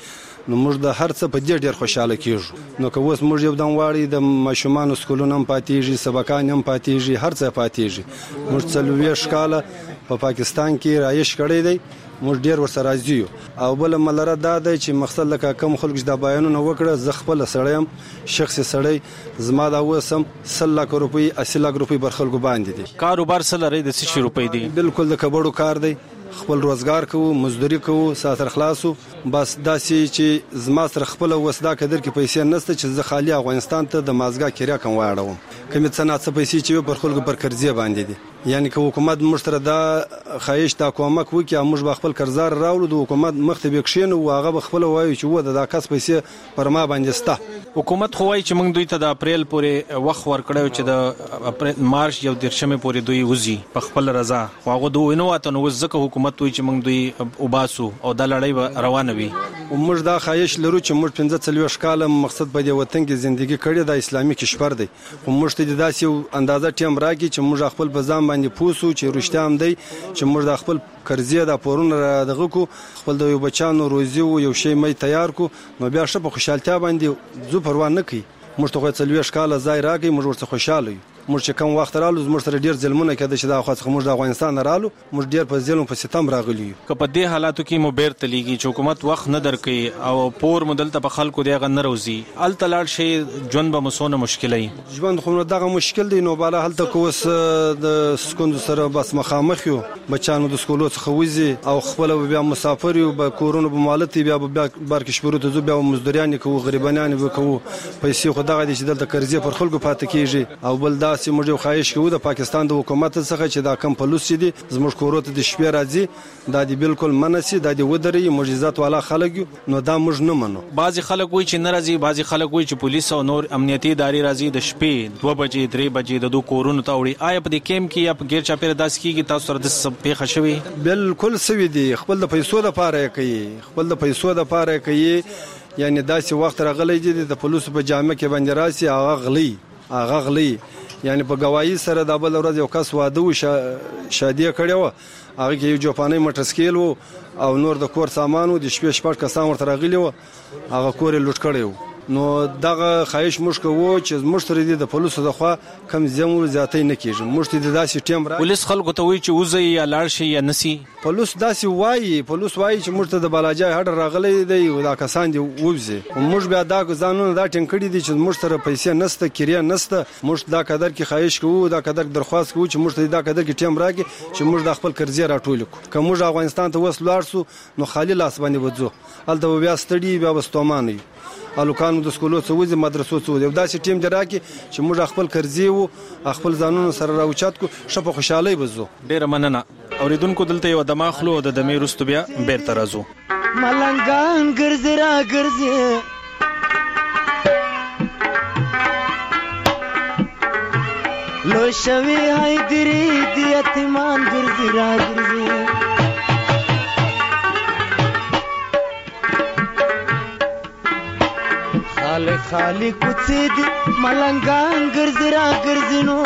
نو موږ د هر څه په دې ډیر خوشاله کیږو. نو که اوس موږ یو دم واړی د ماشومان سکولونه هم پاتېږي، سبقان هم پاتېږي، هر څه پاتېږي. موږ څلوېښت کاله په پاکستان کې رایش کړی دی، موږ ډیر ورسره راضي یو. او بل ملره دا دی چې مقصد لکه کم خلک دا بیانونه وکړه، زه خپل سړی یم، شخصي سړی، زما دا وسم سل لک روپۍ اسی لک روپۍ بر خلکو باندې دي. کاروبار سره لري د څه روپۍ دي؟ بالکل د کبړو کار دی، خپل روزګار کوو، مزدوري کوو، ساتر خلاصو. بس داسې چې زما سره خپل وسدا قدر کې پیسې نشته چې زه خالی افغانستان ته د مازګه کریا کوم واړم. کومې څه نه څه پیسې چې پر خلکو پر قرضې باندې دي. یعنی که حکومت موږ سره دا خواهش دا کومک وکړي، موږ به خپل قرضدار راوړو، د حکومت مخ ته به کښېنو او هغه به خپل وایي چې و دا کس پیسې پر ما باندې سته. حکومت خو وایي چې موږ دوی ته د اپریل پورې وخت ورکړی چې د اپریل مارچ یو دیرشمې پورې دوی وځي په خپل رضا، خو هغه دوی نه واته. نو ځکه حکومت وایي چې موږ دوی وباسو او دا لړۍ به روانه وي. موږ دا خواهش لرو چې موږ پنځه څلوېښت کاله مقصد په دې وطن کې زندگی کړې، د اسلامي کشور دی، خو موږ ته داسې اندازه ټیم راکړي چې موږ خپل په ځان باندې پوسو چې رښتیا هم دی چې موږ د خپل قرضې د پورونه دغه کو، خپل د یو بچانو روزي او یو شی مې تیار کو، نو بیا شه په خوشحالتیا باندې زو پروا نه کوي. موږ ته خو څلوېښت کاله ځای راکړي، موږ ورته خوشاله یو. موږ چې کوم وخت رالو موږ سره ډیر ظلمونه کېده چې دا خو موږ د افغانستان رالو، موږ ډیر په ظلم په ستم راغلی یو. که په دې حالاتو کې مو بیرته لیږي چې حکومت وخت نه درکوي او پور مدلته په خلکو دغه نه روزي، الته لاړ شي ژوند به مسونه مشکلای ژوند خو دغه مشکل دی. نو بالا هلته کوس د سکوند سره بس مخامخ یو، بچانو د سکولو څخه وځي او خپل بیا مسافر یو، به کورونو به مالتي بیا به بارک شپورو ته بیا مزدوریان کوو، غریبانان به کوو، پیسې خو دغه دي چې دلته قرضې پر خلکو پاتې کیږي. او بل داسې موږ یو خواهش کوو د پاکستان د حکومت څخه چې دا کم پلوس دي زموږ کورو ته د شپې راځي، دا دی بالکل منسي، دا دی ودرې معجزات والا خلک، نو دا موږ نه منو. بعضی خلک وایي چې نه راځي، بعضی خلک وایي چې پولیس او نور امنیتي ادارې راځي د شپې دوه بجې درې بجې د دوه کورونو ته وړي. آیا په دې کېم کې یا په غیر چاپیره داس کېږي تاسو سره د څه پیښه شوې؟ بالکل سوي دي، خپل د پیسو لپاره کوي، خپل د پیسو لپاره کوي. یعنی داسې وخت راغلی دی د پولیسو په جامه کې باندې راسي، هغه غلي هغه غلي یعنی په گواہی سره د بل ورځ یو کس واده و شادي کړی و، هغه کې یو جوپاني موټرسکیل و او نور د کور سامانو د شپې شپږ کسان ورته راغلي و، هغه کور یې لوټ کړی و. نو دغه خواهش موږ کوو چې موږ سره د پولیسو د خوا کم زمو زیاتې نه کیږي. موږ ته داسې ټیم را پولیس خلکو ته وایي چې وځي یا لاړ شي یا نسی، پولیس داسې وایي، پولیس وایي چې موږ ته د بالاجای هډ راغلی دی او دا کسان دي وځي. موږ بیا دا ځانونه دا ټینګ کړی دي چې موږ سره پیسې نشته، کریا نشته. موږ دا قدر کې خواهش کوو، دا قدر درخواست کوو چې موږ ته دا قدر کې ټیم راکړي چې موږ د خپل قرضې راټول کړو. که موږ افغانستان ته وس لاړ سو نو خالی لاس باندې وځو، هلته بیا ستړي بیا وستومان یو، الوکانو د سکولو څخه وځي، مدرسو څخه وځي. داسې ټیم دی راکړي چې موږ خپل قرضې وو خپل ځانونو سره راوچات کو، شپه خوشحالي بزو. ډیره مننه. اوریدونکو دلته یو دماغلو د دمې رستو بیا بیرته راځو. ملنګان ګرځي را ګرځي لو شوي هاي دري دي یتیمان ګرځي را ګرځي خالی خالی کوڅې دي ملنګان ګرځي را ګرځي نو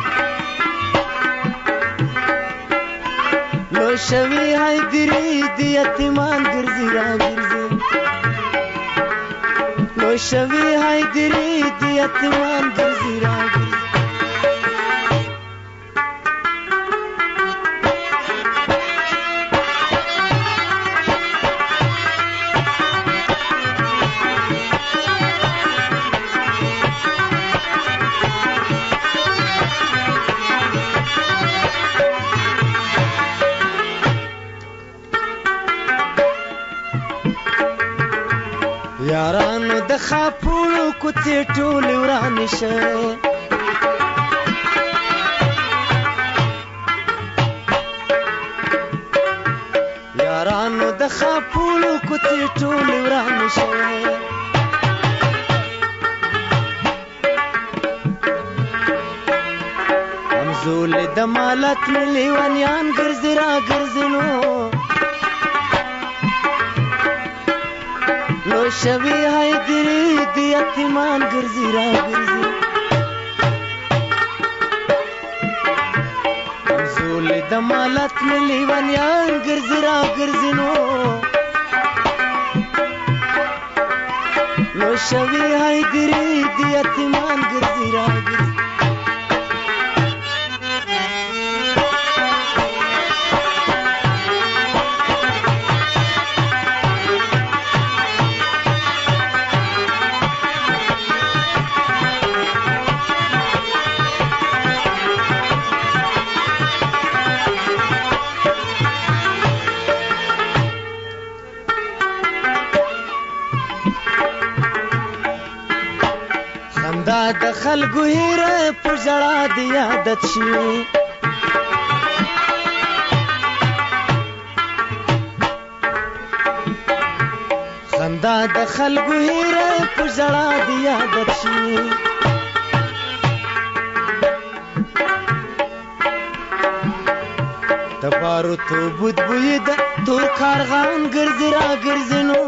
لو شوي هاي دري دي یتیمان ګرځي را ګرځي لو شوي هاي دري دي یتیمان ګرځي را ګرځي. یارانو د خاپوړو کوڅې ټولې ورانې شوې یارانو د خاپوړو کوڅې ټولې ورانې شوې همزولې د مالت مې لیونیان ګرځي را ګرځي نو لو شوي هاي دري دي یتیمان ګرځي را ګرځي همزولې د مالت مې لیونیان ګرځي را ګرځي نو لو شوی حیدری دی یتیمان ګرځي راګرځي د خلکو هیره په ژړا دی عادت شي خندا د خلکو هیره په ژړا دی عادت شي د بارو تو بود بوی د تور کارغان ګرځي را ګرځي نو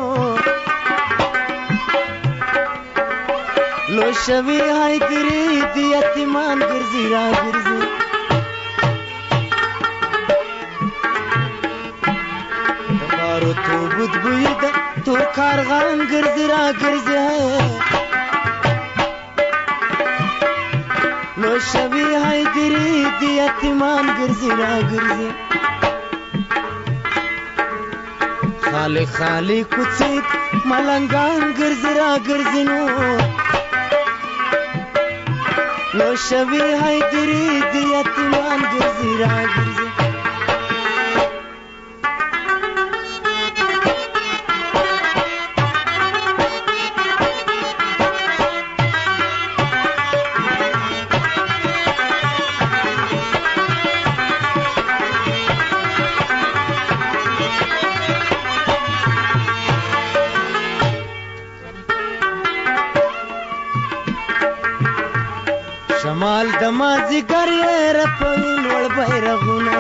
لو شوی حیدری دی یتیمان ګرځي را ګرځي د بارو تو بود بوی د تو کارغان ګرځي را ګرځي لو شوی حیدری دی یتیمان ګرځي را ګرځي خالی خالی کوڅې ملنګان ګرځي را ګرځي نو لو شوی حیدری دی یتیمان ګرځي را ګرځي شمال د مازیګر رپوي لوړ بیرغونه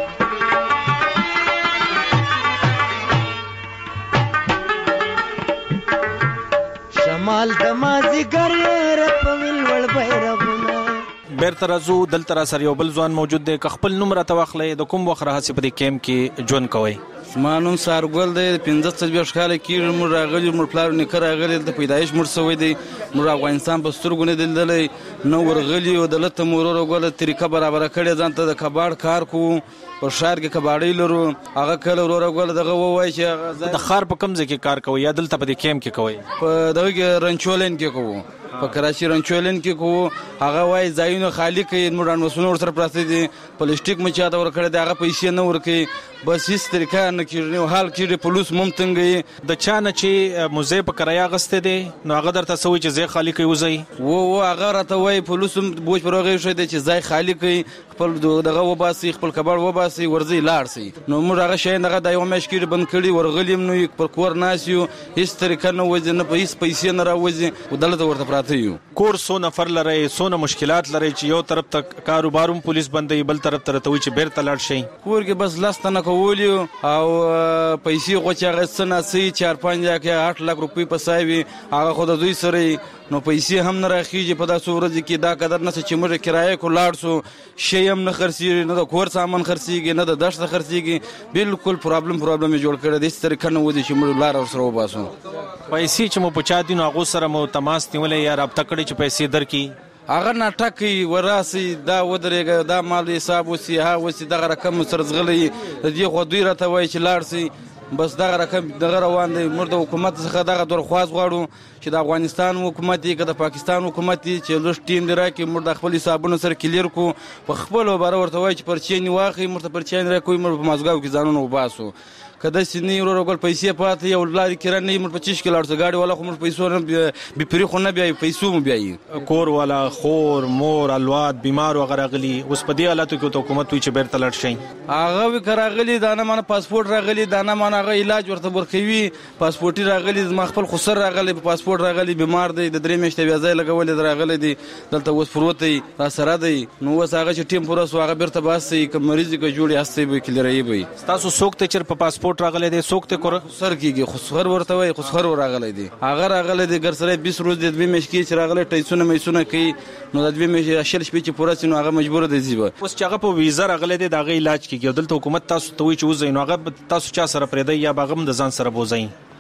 شمال د مازیګر رپوي لوړ بیرغونه بیرته راځو دلته را سره یو بل ځوان موجود دی که خپل نوم راته واخلئ د کوم وخت راهسې په دې کیمپ کې ژوند کوئ زما نوم سارګل دی پنځه څلوېښت کاله کېږي موږ راغلي موږ پلار نیکه راغلی دلته پیدایش موږ شوی دی موږ افغانستان په سترګو نه دی لیدلی نه ورغلي او دلته مو ورور وګوره طریقه برابره کړې ځان ته د کباړ کار کوو په ښار کې کباړۍ لرو هغه کله ورور وګوره دغه ووایي چې د ښار په کوم ځای کې کار کوئ یا دلته په دې کیمپ کې کوئ په دغه کې رنچولین کې کوو په کراچي رنچولین کې کوو هغه وایي ځایونه خالي کوي موږ رانوسونه ورسره پراته دي پلاستیک مو چاته ورکړی دی هغه پیسې نه ورکوي بس هیڅ طریقه نه کېږي حال کېږي پولیس مو هم تنګوي د چا نه چې موزې په کرایه اخیستی دی نو هغه درته څه وایي چې ځای خالي کوي وځئ و و هغه راته وایي پولیس هم بوج پر هغه ایښی دی چې ځای خالي کوي خپل دغه وباسي خپل کباړ وباسي ورځئ لاړ شئ نو موږ هغه شیان دغه دا یوه میاشت کېږي بند کړي ورغلي هم نه یو پر کور ناست یو هیڅ طریقه نه وځي نه په هیڅ پیسې نه راوځي و دلته ورته پراته یو کور څو نفر لرئ څونه مشکلات لرئ چې یو طرف ته کاروبار هم پولیس بندوي بل طرف ته راته وایي چې بیرته لاړ شئ کور کې بس لس تنه کول یو او پیسې خو چې هغه څه ناڅي چار پنځ کې آټ لاک روپۍ په ځای وي هغه خو د دوی سره نو پیسې هم نه راخیږي په داسې ورځو کې دا قدر نه چې موږ کرایه کو لاړ شو شی هم نه خرڅېږي نه د کور سامان خرڅېږي نه د دشته خرڅېږي بالکل پرابلم پرابلم یې جوړ کړی دی هېڅ طریقه نه ودي چې موږ لاره ورسره وباسو پیسې چې مو په چا دي نو هغو سره مو تماس نیولی یا رابطه کړې چې پیسې درکړي هغه ناټک کوي وراسي دا ودرېږه دا مال حساب وسي ها وسي دغه رقم سره ځغلی د دې خو دوی راته وایي چې لاړ سي بس دغه رقم دغه روان دی موږ د حکومت څخه دغه درخواست غواړو چې د افغانستان حکومت یې که د پاکستان حکومت یې چې لږ ټیم دې راکړي موږ د خپل حسابونو سره کلیر کړو په خپلو باره ورته وایي چې پرچې یې واخلئ موږ ته پرچې یې راکوي موږ په مازګاو کې ځانونه وباسو که داسې نه وي ورور وګل پیسې پاتې یو لارې کرایه نه وي موږ په چیش کې لاړ شو ګاډي والا خو موږ پیسو نه بې پرې خو نه بیایي پیسو مو بیایي کور والا خور مور الواد بیمار وغه راغلي اوس په دې حالاتو کې ورته حکومت وایي چې بیرته لاړ شئ هغه وي که راغلي دا نه مانه پاسپورټ راغلي دا نه مانه هغه علاج ورته ورکوي پاسپورټي راغلي زما خپل خسر راغلی په پاسپورټ راغلی بیمار دی د درې میاشتې بیا ځای لګولی دی راغلی دی دلته اوس پروت دی را سره دی نو اوس هغه چې ټیم پوره سو هغه بیرته باسي که مریض که جوړې هستې به کلیروي به ستاسو څوک دی چې په پاسپورټ راغلی دی څوک دی خسر کېږي خسر ورته وایي خسر راغلی دی هغه راغلی دی ګر سره بیس روز دی دوې میاشتې کې چې راغلی ټیسونه میسونه کوي نو د دوې میاشتې شل شپې چې پوره شي نو هغه مجبوره دی ځي به اوس چې هغه په ویزا راغلی دی د هغه علاج کېږي او دلته حکومت تاسو ته وایي چې وځئ نو هغه تاسو چا سره پرېږدئ یا به هغه هم د ځان سره بوځئ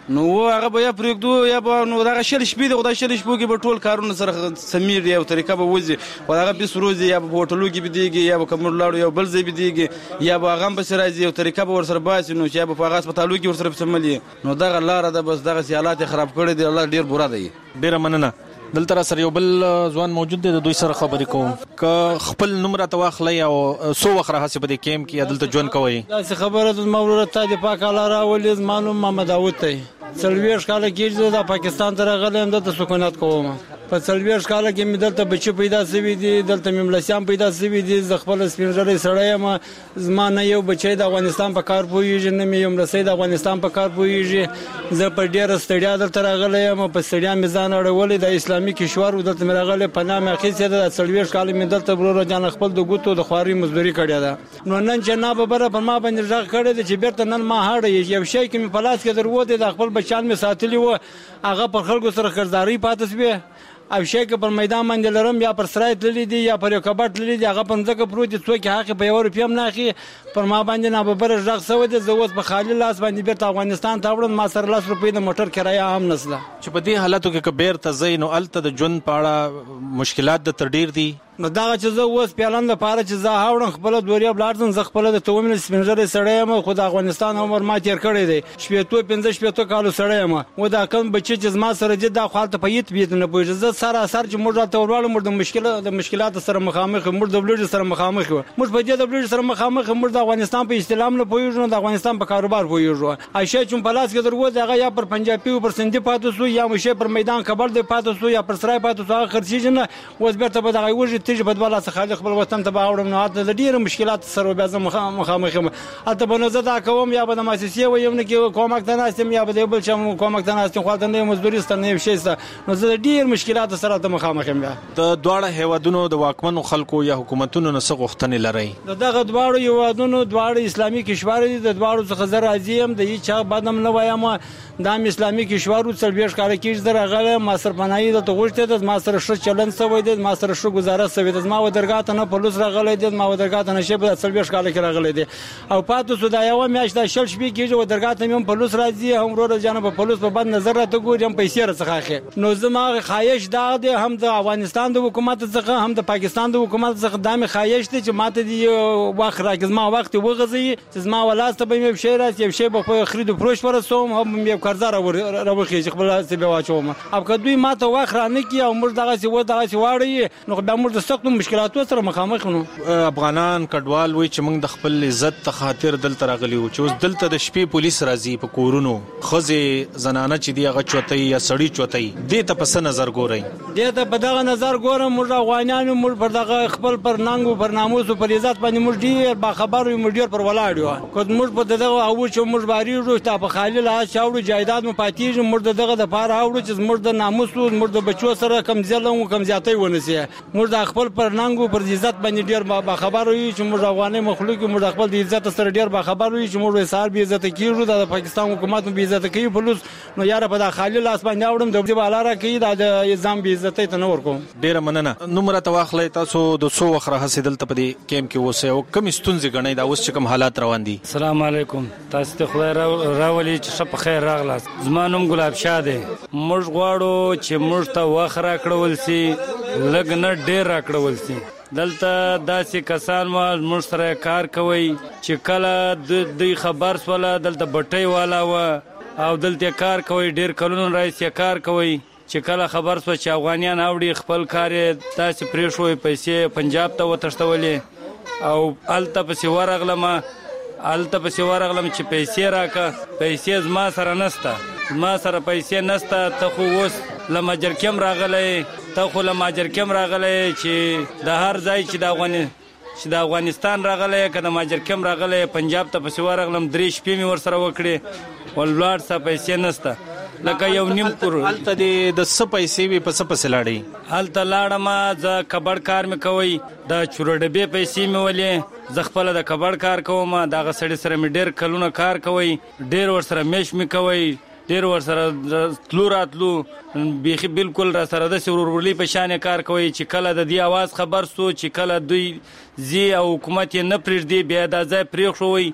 نو هغه به یا پرېږدو یا به نو دغه شل شپې دي خو دا شل شپو کې به ټول کارونه سره سمیر یو طریقه به وځي خو هغه بیس روزي یا به هوټلو کې بدیږي یا به کومر لاړو یو بل ځای بدیږي یا به هغه هم بس راځي یو طریقه به ورسره باسي نو چې یا به په هغه هسپتالو کې ورسره سملي نو دغه لاره ده بس دغه حالات خراب کړي دي الله ډیر بوره دی. ډیره مننه. دلته سره یو بل ځوان موجود دی د دوی سره خبرې کوم که خپل نمبر ته واخلې او سو وخت راځي په دې کیم کې دلته جون کوي. دا څه خبره ده مولوی ته د پاک الله راولې معلوم محمد داوود ته څلوېښت کاله کېږي د پاکستان ته راغلی یم دلته سکونت کوم په څلوېښت کاله کې مې دلته بچي پیدا شوي دي دلته مې ملسیان پیدا شوي دي زه خپل سپین ږیری سړی یم زما نه یو بچی د افغانستان په کار پوهېږي نه مې یو ملسی د افغانستان په کار پوهېږي زه په ډېره ستړیا دلته راغلی یم په ستړیا مې ځان اړولی د اسلامي کشور و دلته مې راغلی پناه مې اخیستې ده د څلوېښت کاله مې دلته وروره جان خپل د ګوتو د خواري مزدوري کړې ده نو نن چې ناببره پر ما باندې غږ کړی دی چې بېرته نن ما هاړی یو شی کې مې په لاس کې درلودی د خپل بچیان مې ساتلي وو هغه پر خلکو سره قرضداري پاتې شوې او شی که پر میدان باندې لرم یا پر سرای تللی دي یا پر یو کباټ تللی دي هغه پر ځکه پروت دي څوک حق په یو روپیم نه اخی پر ما باندې ناببره غږ سوی دی زه اوس په خالي لاس باندې بیرته افغانستان ته وړم ما سره لاس روپۍ د موټر کرایه هم نسله چې په دې حالاتو کې که بیرته ځئ نو هلته د ژوند په اړه مشکلات د تر ډېر دي نو دغه چې زه اوس پیالن لپاره چې زه هاوړم خپله دوریا ولاړ ځم زه خپله د ته ومینه سپین ږیری سړی یم خو د افغانستان عمر ما تېر کړی دی شپېتو پنځه شپېتو کالو سړی یم و دا کوم بچي چې زما سره دي دا خو هلته په هېڅ بیت نه پوهېږي زه سراسر چې موږ هلته ورواړو موږ د مشکل د مشکلاتو سره مخامخ یو موږ د بلوژ سره مخامخ یو موږ په دې د بلوژ سره مخامخ یو موږ د افغانستان په استعلام نه پوهېږو نه د افغانستان په کاروبار پوهېږو ای شی چې په لاس کې درلود هغه یا پر پنجابي پر سندي پاتې شو یا مو شی پر میدان کبړ دی پاتې شو یا پر سرای پاتې شو هغه خرڅېږي نه اوس بیرته به دغه وږي تیږي په دوه لاسه خالي خپل وطن ته به اوړم نو هلته د ډېرو مشکلاتو سره بیا زه مخامخ یم هلته به نو زه دا کوم یا به د مؤسسې ویم نه کې کومک ته ناست یم یا به د یو بل چا کومک ته ناست یم خو هلته نه یو مزدوري شته نه یو شی شته نو زه د ډېر مشکلاتو سره هلته مخامخ یم بیا. د دواړه هیوادونو د واکمنو خلکو یا حکومتونو نه څه غوښتنې لرئ؟ د دغه دواړو هیوادونو دواړه اسلامي کشور دي د دواړو څخه زه راضي یم د هېڅ چا بد هم نه وایم دا هم اسلامي کشور و څلوېښت کاله کېږي زه راغلی یم ما سره پناهي دلته غوښتې ده زما سره ښه چلند شوی دی زما سره ښه ګزاره شوې ده زما و درګاه ته نه پولیس راغلی دی زما و درګاه ته نه شی په څلوېښت کاله کې راغلی دی او پاتې شو دا یوه میاشت دا شل شپې کېږي و درګاه ته مې هم پولیس راځي هم وروره جانه په پولیس په بد نظر راته ګوري هم پیسې راڅخه اخلي نو زما خواهش دا دی هم د افغانستان د حکومت څخه هم د پاکستان د حکومت څخه دا مې خواهش دی چې ماته دې وخت راکړي زما وخت وغځوي چې زما ولاس ته به مې یو شی راسي یو شی به خو خرید و فروش ورسوم هم یو قرضه راوخېږي خپل لاس به واچوم او که دوی ماته وخت رانه کړي او موږ دغسې و دغسې واړوي نو بیا موږ د سختو مشکلاتو سره مخامخ نو. افغانان کډوال وایي چې موږ د خپل عزت ته خاطر دلته راغلي وو چې اوس دلته د شپې پولیس راځي په کورونو ښځې زنانه چې دي هغه چوتۍ یا سړي چوتۍ دې ته په څه نظر ګورئ؟ دې ته په دغه نظر ګورم موږ افغانان یو موږ پر دغه خپل پر ننګ پر ناموس او پر عزت باندې موږ ډېر باخبر یو موږ ډېر پر ولاړ یو که موږ په دغه او چې موږ باریږو تا په خالي لاس چاوړو جایداد مو پاتېږي موږ دغه د پاره اوړو چې موږ د ناموس او موږ د بچو سره کم ظلم او کم زیاتۍ ونسي موږ د خپل پر ننګ پر عزت باندې ډېر باخبر یو چې موږ افغاني مخلوق موږ د خپل د عزت سره ډېر باخبر یو چې موږ وسار به عزت کیږو د پاکستان حکومت به عزت کوي پولیس نو یاره په د خالي لاس باندې اوړم د دې بالا را کوي د نظام به عزت ته نور کوم. ډېر مننه. نمبر ته واخلئ تاسو د څو وخت راهسې دلته په دې کیمپ کې اوسئ او کومې ستونزې ګڼئ دا اوس چې کوم حالات روان دي؟ السلام علیکم تاسو ته خدای راولي چې ښه په خیر راغلاست زما نوم ګلاب شاه دی موږ غواړو چې موږ ته وخت راکړول سي لږ نه ډېر راکړول سي دلته داسې کسان ما موږ سره کار کوي چې کله دوی خبر سوله دلته بټۍ والا وه او دلته کار کوي ډېر کلونه راهیسې کار کوي چې کله خبر سوه چې افغانیان اوړي خپل کار یې داسې پرېښوی پیسې پنجاب ته وتښتولې او هلته پسې ورغلم هلته پسې ورغلم چې پیسې راکړه پیسې زما سره نسته زما سره پیسې نسته ته خو اوس له مجرکیم راغلی ته خو له ماجرکیم راغلی چې د هر ځای چې د افغاني چې د افغانستان راغلی که د ماجرکیم راغلی پنجاب ته پسې ورغلم درې شپې مې ورسره وکړې ولوړ څه پیسې نسته لکه یو نیم کور هلته دې د څه پیسې وي په څه پسې لاړئ؟ هلته لاړم زه کبړ کار مې کوئ د چوره ډبې پیسې مې ولې زه خپله د کبړ کار کوم دغه سړي سره مې ډېر کلونه کار کوئ ډېر ورسره میش مې کوئ ډېر ورسره تلو راتلو بیخي بالکل را سره داسې ورورولي په شان کار کوي چې کله د دې اواز خبر سو چې کله دوی ځي او حکومت یې نه پرېږدي بیا دا ځای پرېښوئ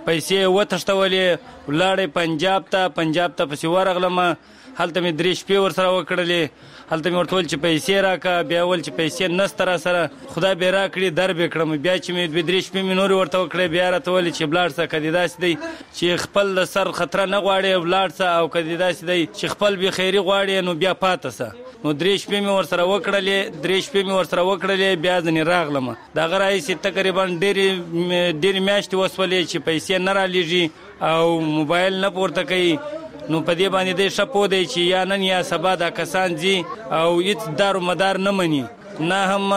پیسې وتښتولې ولاړې پنجاب ته پنجاب ته پسې ورغلم هلته مې درې شپې ورسره وکړلې هلته مې ورته ویل چې پیسې راکړه بیا ویل چې پیسې نشته را سره خدای به راکړي در به کړم بیا چې مې دوې درې شپې مې نورې ورته وکړې بیا راته ویل چې ولاړ شه که دې داسې دی چې خپل د سر خطره نه غواړې ولاړ شه او که دې داسې دی چې خپل بېخیري غواړې نو بیا پاته شه نو درې شپې مې ورسره وکړلې درې شپې مې ورسره وکړلې بیا ځنې راغلم د هغه راهیسې تقریبا ډېرې ډېرې میاشتې وسولې چې پیسې نه رالېږي او موبایل نه پورته کوي نو په دې باندې دی ښه پوه دی چې یا نن یا سبا دا کسان ځي او هېڅ دار و مدار نه مني نه هم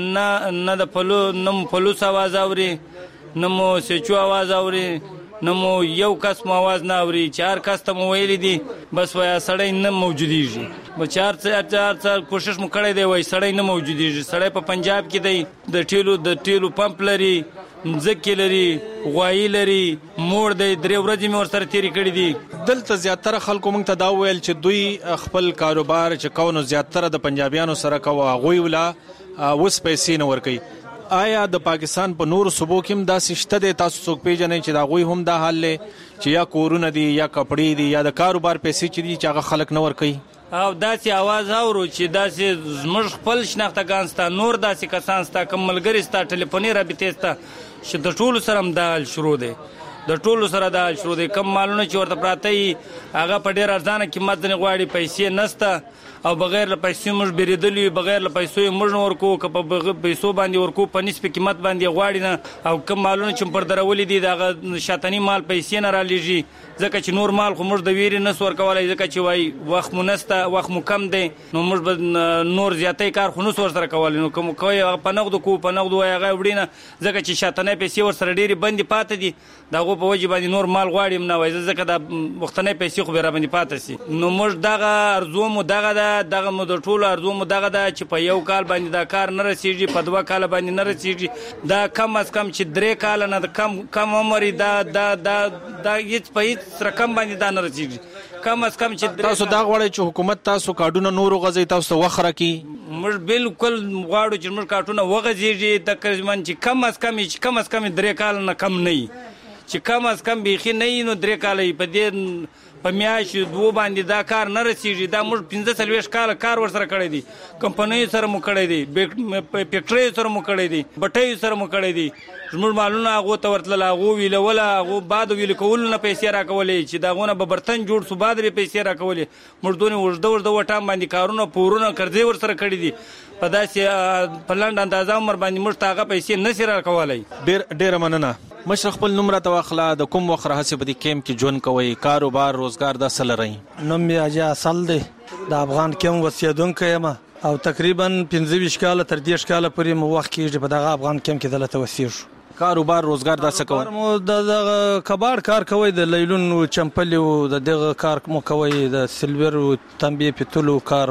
نه نه د پلو نه مو پلوس آواز اوري نه مو سچو آواز اوري نه مو یو کس مو آواز نه اوري چې هر کس ته مو ویلی دي بس وایه سړی نه موجودېږي به چې هر څه هر څه کوشش مو کړی دی وایي سړی نه موجودېږي سړی په پنجاب کې دی د ټیلو د ټیلو پمپ لري مځکې لري غوایي لري موړ دی درې ورځې مې ورسره تېرې کړي دي دلته زیاتره خلکو موږ ته دا وویل چې دوی خپل کاروبار چې کوو نو زیاتره د پنجابیانو سره کوو هغوی ولا اوس پیسې نه ورکوي آیا د پاکستان په نورو صوبو کې هم داسې شته دی تاسو څوک پیژنئ چې د هغوی هم دا حال دی چې یا کورونه دي یا کپړې دي یا د کاروبار پیسې چې دي چې هغه خلک نه ورکوي او داسې آواز اورو چې داسې زموږ خپل شناختګان ستا نور داسې کسان ستا کوم ملګري ستا ټلیفوني رابطې ستا چې د ټولو سره هم دا حال شروع دی د ټولو سره دا حال شروع دی کم مالونه چې ورته پراته وي هغه په ډېر ارزانه قیمت ځینې غواړي پیسې نشته او بغیر له پیسو موږ بیرېدلي یو بغیر له پیسو یې موږ نه ورکوو که په پیسو باندې ورکوو په نسبي قیمت باندې غواړي نه او کم مالونه چې پر درولي دي د هغه شاتني مال پیسې نه رالېږي ځکه چې نور مال خو موږ د ویرې نه سو ورکولی ځکه چې وایي وخت مو نشته وخت مو کم دی نو موږ به نور زیاتی کار خو نسو ورسره کولی نو که مو کوی هغه په نغدو کوو په نغدو وایي هغه وړي نه ځکه چې شاتنۍ پیسې ورسره ډېرې بندې پاتې دي د هغو په وجې باندې نور مال غواړي هم نه وایي ځکه دا وختنۍ پیسې خو بیا راباندې پاتې سي نو موږ دغه ارزو مو دغه ده دغه مو د ټولو ارزو مو دغه ده چې په یو کال باندې دا کار نه رسېږي په دوه کاله باندې نه رسېږي دا کم از کم چې درې کاله نه د کم کم عمر دا دا دا دا هېڅ په هېڅ رقم باندې دا نه رسېږي کم از کم چې تاسو دا غواړئ چې حکومت تاسو کارډونه نورو غځوي تاسو ته وخت راکړي موږ بالکل غواړو چې موږ کارټونه وغځېږي تقریبا چې کم از کم چې کم از کم درې کاله نه کم نه وي چې کم از کم بیخي نه وي نو درې کاله په دې په میاشتو دوو باندې دا کار نه رسېږي دا موږ پنځه څلوېښت کاله کار ورسره کړی دی کمپنیو سره مو کړی دی فیکټریو سره مو کړی دی بټیو سره مو کړی دی زموږ مالونه هغو ته ورتلل هغو ویلوله هغو بعد ویلو کولو نه پیسې راکولې چې د هغو نه به برتن جوړ سو بعد به پیسې راکولې موږ دونې اوږده اوږده وټام باندې کارونه پورونه قرضې ورسره کړي دي په داسې په لنډ اندازه عمر باندې موږ ته هغه پیسې نشي راکولی ډېره مننه مشر خپل نوم راته واخله د کوم وخت راهسې په دې کیمپ کې ژوند کوئ کاروبار روزګار دا څه لرئ نوم مې حاجي اصل دی د افغان کیمپ اوسېدونکی یم او تقریبا پنځه ویشت کاله تر دېرش کاله پورې مو وخت کېږي په دغه افغان کیمپ کې دلته اوسېږو کاروبار روزګار دا څه کوئ مو د دغه کباړ کار کوئ د لیلون چمپلي د دغه کار مو کوئ د سلور تنبیه پیتلو کار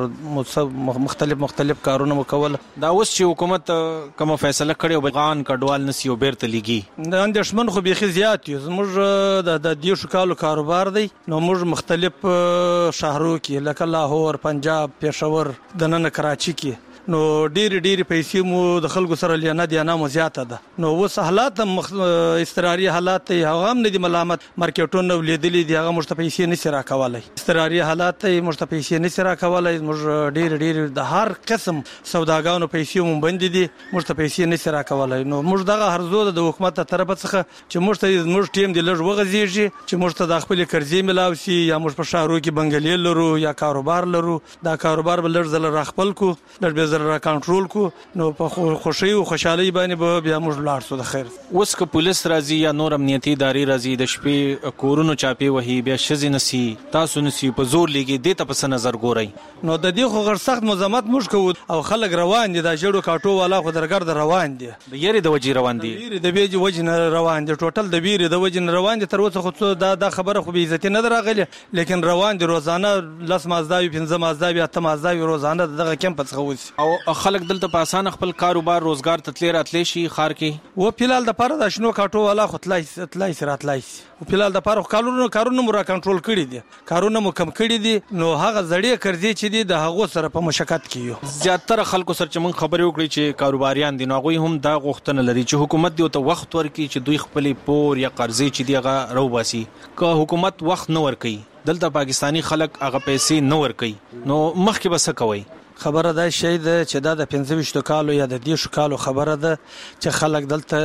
مختلف مختلف کارونه مو کول دا اوس چې حکومت کومه فیصله کړې او افغان کډوال نسی او بیرته لګي د اندېښمن خو بیخي زیات یو زموږ د دېرشو کالو کاروبار دی نو موږ مختلف شهرو کې لکه لاهور پنجاب پېښور دننه کراچي کې نو ډېرې ډېرې پیسې مو د خلکو سره لیانه دیانه مو زیاته ده نو اوس حالات هم اضطراري حالات دی هغه هم نه دي ملامت مارکیټونه ولیدلي دي هغه موږ ته پیسې نشي راکولی اضطراري حالات دی موږ ته پیسې نشي راکولی موږ ډېرې ډېرې د هر قسم سوداګانو پیسې مو بندې دي موږ ته پیسې نشي راکولی نو موږ دغه هرزو ده د حکومت له طرفه څخه چې موږ ته زموږ ټیم دی لږ وغځېږي چې موږ ته د خپلې قرضې میلاو سي یا موږ په ښارو کې بنګلې لرو یا کاروبار لرو دا کاروبار به لږ ځله راخپل کړو لږ به را کنټرول کو نو په خوشي او خوشحالي باندې به بیا موږ لاړ شو د خیر اوس که پولیس راځي یا نور امنیتي ادارې راځي د شپې کورونو چاپی وهي بیا ښځې نسی تاسو نسی په زور لګي دې ته په څه نظر ګورئ نو د دې خو غیر سخت مزاحمت موږ کوو او خلک روان دي دا جړو کاټو والا خو درګرد روان دي د یری د وجې روان دي یری د بیج وجې نه روان دي ټوټل د بیری د وجې نه روان دي تر اوسه خو دا دا خبره خو به عزت نه دراغلي لیکن روان دي روزانه لس مازداوی پنځه مازداوی اته مازداوی روزانه دغه کیمپ څخه وځي او خلک دلته په اسانه خپل کاروبار روزګار تتلی راتلی شي خار کې و فلال د پاره د شنو کاټو والا خپلای تلای سراتلای او فلال د پاره کارونو کارونو مو را کنټرول کړی دي کارونه مو کم کړی دي نو هغه زړې قرضې چې دي د هغه سره په مشکل کې یو زیاتره خلکو سره چې مونږ خبرې وکړې چې کاروباریان دي نو هغه هم دا غوښتنه لري چې حکومت دی ته وخت ورکړي چې دوی خپل پور یا قرضې چې دی هغه روباسي که حکومت وخت نه ورکړي دلته پاکستانی خلک هغه پیسې نه ورکړي نو مخکې به څه کوي خبره دا شی ده چې دا د پنځه ویشت کالو یا د دیش کالو خبره ده چې خلک دلته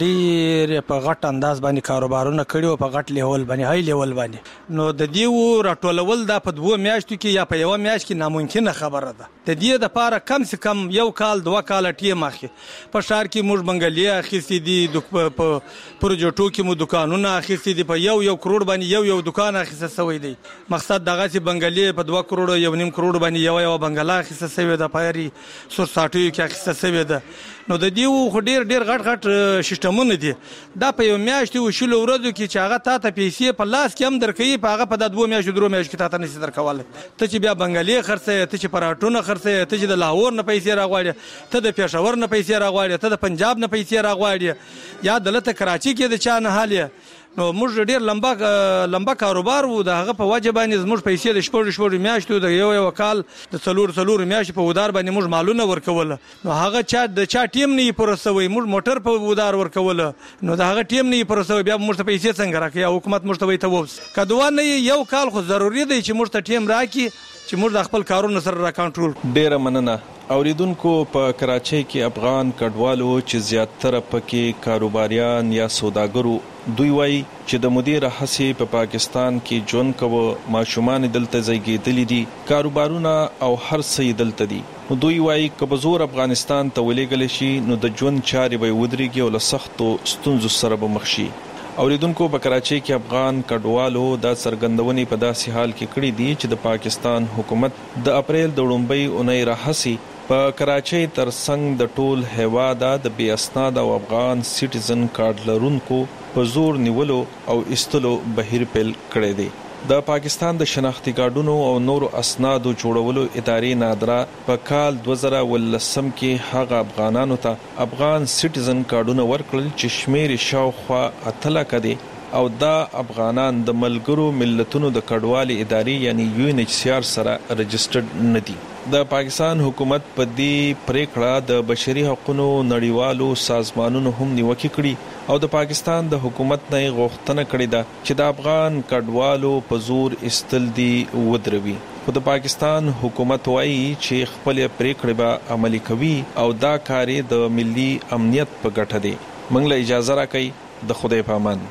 ډیر په غټ انداز باندې کاروبارونه کړي او په غټ لیول باندې هاي لیول باندې نو د دیو راټولول دا په دوه میاشتو کې یا په یو میاشت کې ناممکنه خبره ده د دې د پاره کم سے کم یو کال دوه کال ټیم اخی په شهر کې موږ بنگلیا اخیستې دي په پروجیکټو کې مو دکانونه اخیستې دي په یو یو کروڑ باندې یو یو دکان اخیسته سوی دی مقصد دغه چې بنگلیا په دوه کروڑ یو نیم کروڑ باندې یو یو بنگلا اخیسته سوی ده پایري سور ساټیو کې اخیسته سوی ده نو د دیو خو ډیر ډیر غټ غټ سیستمونه دي دا په یو میاشت او شلو ورځو کې چې هغه تا ته پیسې په لاس کې هم درکې په هغه په د دوه میاشتو درو میاشتو کې تا ته نشي درکواله ته چې بیا بنگالي خرڅه ته چې پراټونه خرڅه ته چې د لاهور نه پیسې راغواړي ته د پېښور نه پیسې راغواړي ته د پنجاب نه پیسې راغواړي یا دلته کراچي کې د چا نه حاله نو موږ ډیر لمبا لمبا کاروبار وو د هغه په وجه باندې موږ پیسې د شپږ شپږ میاشتو د یو یو کال د څلور څلور میاشتې په ودار باندې موږ مالونه ورکول نو هغه چا د چا ټیم نه پرسوي موږ موټر په ودار ورکول نو د هغه ټیم نه پرسوي بیا موږ ته پیسې څنګه راکړي حکومت موږ ته وي ته ووس کدوه نه یو کال خو ضروری دی چې موږ ته ټیم راکړي چې موږ د خپل کارونو سره را کنټرول ډیره مننه اوریدونکو په کراچۍ کې افغان کډوالو چې زیاتره پکې کاروباریان یا سوداګرو دوی وایي چې د مدیر هڅې په پاکستان کې ژوند کوو ماشومان دلته زیږیدلي دي کاروبارونه او هر څه دلته دي نو دوی وایي که په زور افغانستان ته ولېږل شي نو د ژوند چارې به ودرېږي او له سختو ستونزو سره به مخ شي اوریدونکو په کراچۍ کې افغان کډوالو دا څرګندونې په داسې حال کې کړې دي چې د پاکستان حکومت د اپریل د لومړۍ اونۍ راهیسې په کراچۍ ترڅنګ د ټول هیواد د بې اسناد او افغان سټیزن کارت لرونکو په زور نیولو او استلو بهیر پیل کړی دی د پاکستان د شناختی کارتونو او نورو اسنادو جوړولو ادارې نادرا په کال دوه زره ولسم کې هغه افغانانو ته افغان سټیزن کارتونه ورکړل چې شمیر شاوخوا اتله کدي او دا افغانان د ملګرو ملتونو د کډوالي ادارې یعنی یو ان ایچ سی آر سره رجسټرډ ندي د پاکستان حکومت په دې پریکړه د بشري حقوقو نړیوالو سازمانونو هم نیوکه کړې او د پاکستان د حکومت نه غوښتنه کړې ده چې د افغان کډوالو په زور استل دي ودروي خو د پاکستان حکومت وايي چې خپل پریکړه به عملي کوي او دا کار د ملي امنیت په ګټه دی موږ له اجازه راکړئ د خدای په امان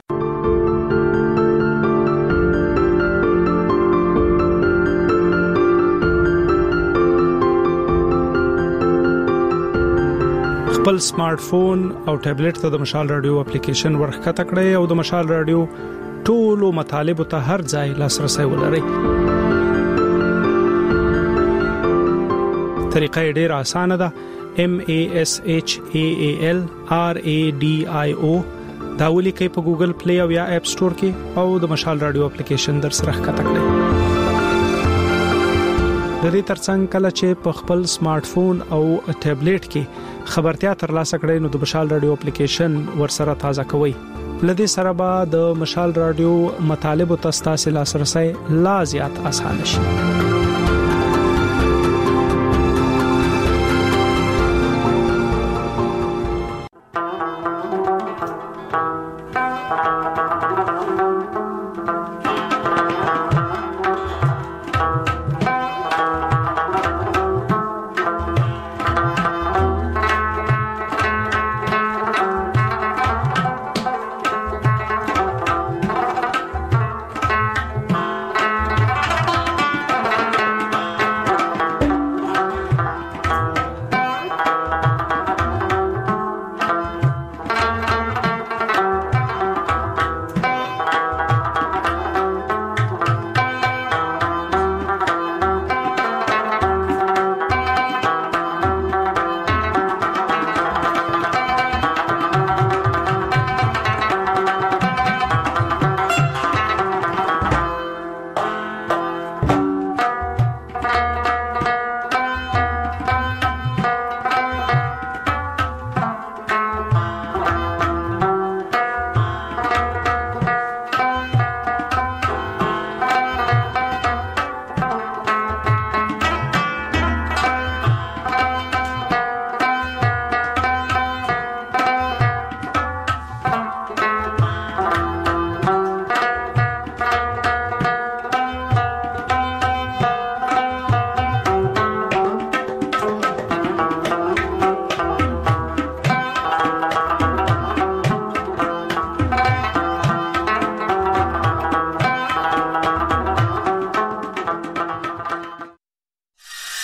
خپل سمارټ فون او ټابلیټ ته د مشال رادیو اپلیکیشن ورخکته کړئ او د مشال رادیو ټولو مطالب ته هر ځای لاسرسي ولرئ. طریقه ډیره اسانه ده. M A S H A A L R A D I O دا ولیکئ په ګوګل پلی او یا اپ سٹور کې او د مشال رادیو اپلیکیشن در سره ښکته کړئ. د دې ترڅنګ کله چې په خپل سمارټ فون او ټابلیټ کې خبرتیا ترلاسه کړئ نو د مشال رادیو اپلیکیشن ورسره تازه کوئ. لدې سره به د مشال رادیو مطالب او تاسو لاسرسي لا زیات اسانه شي.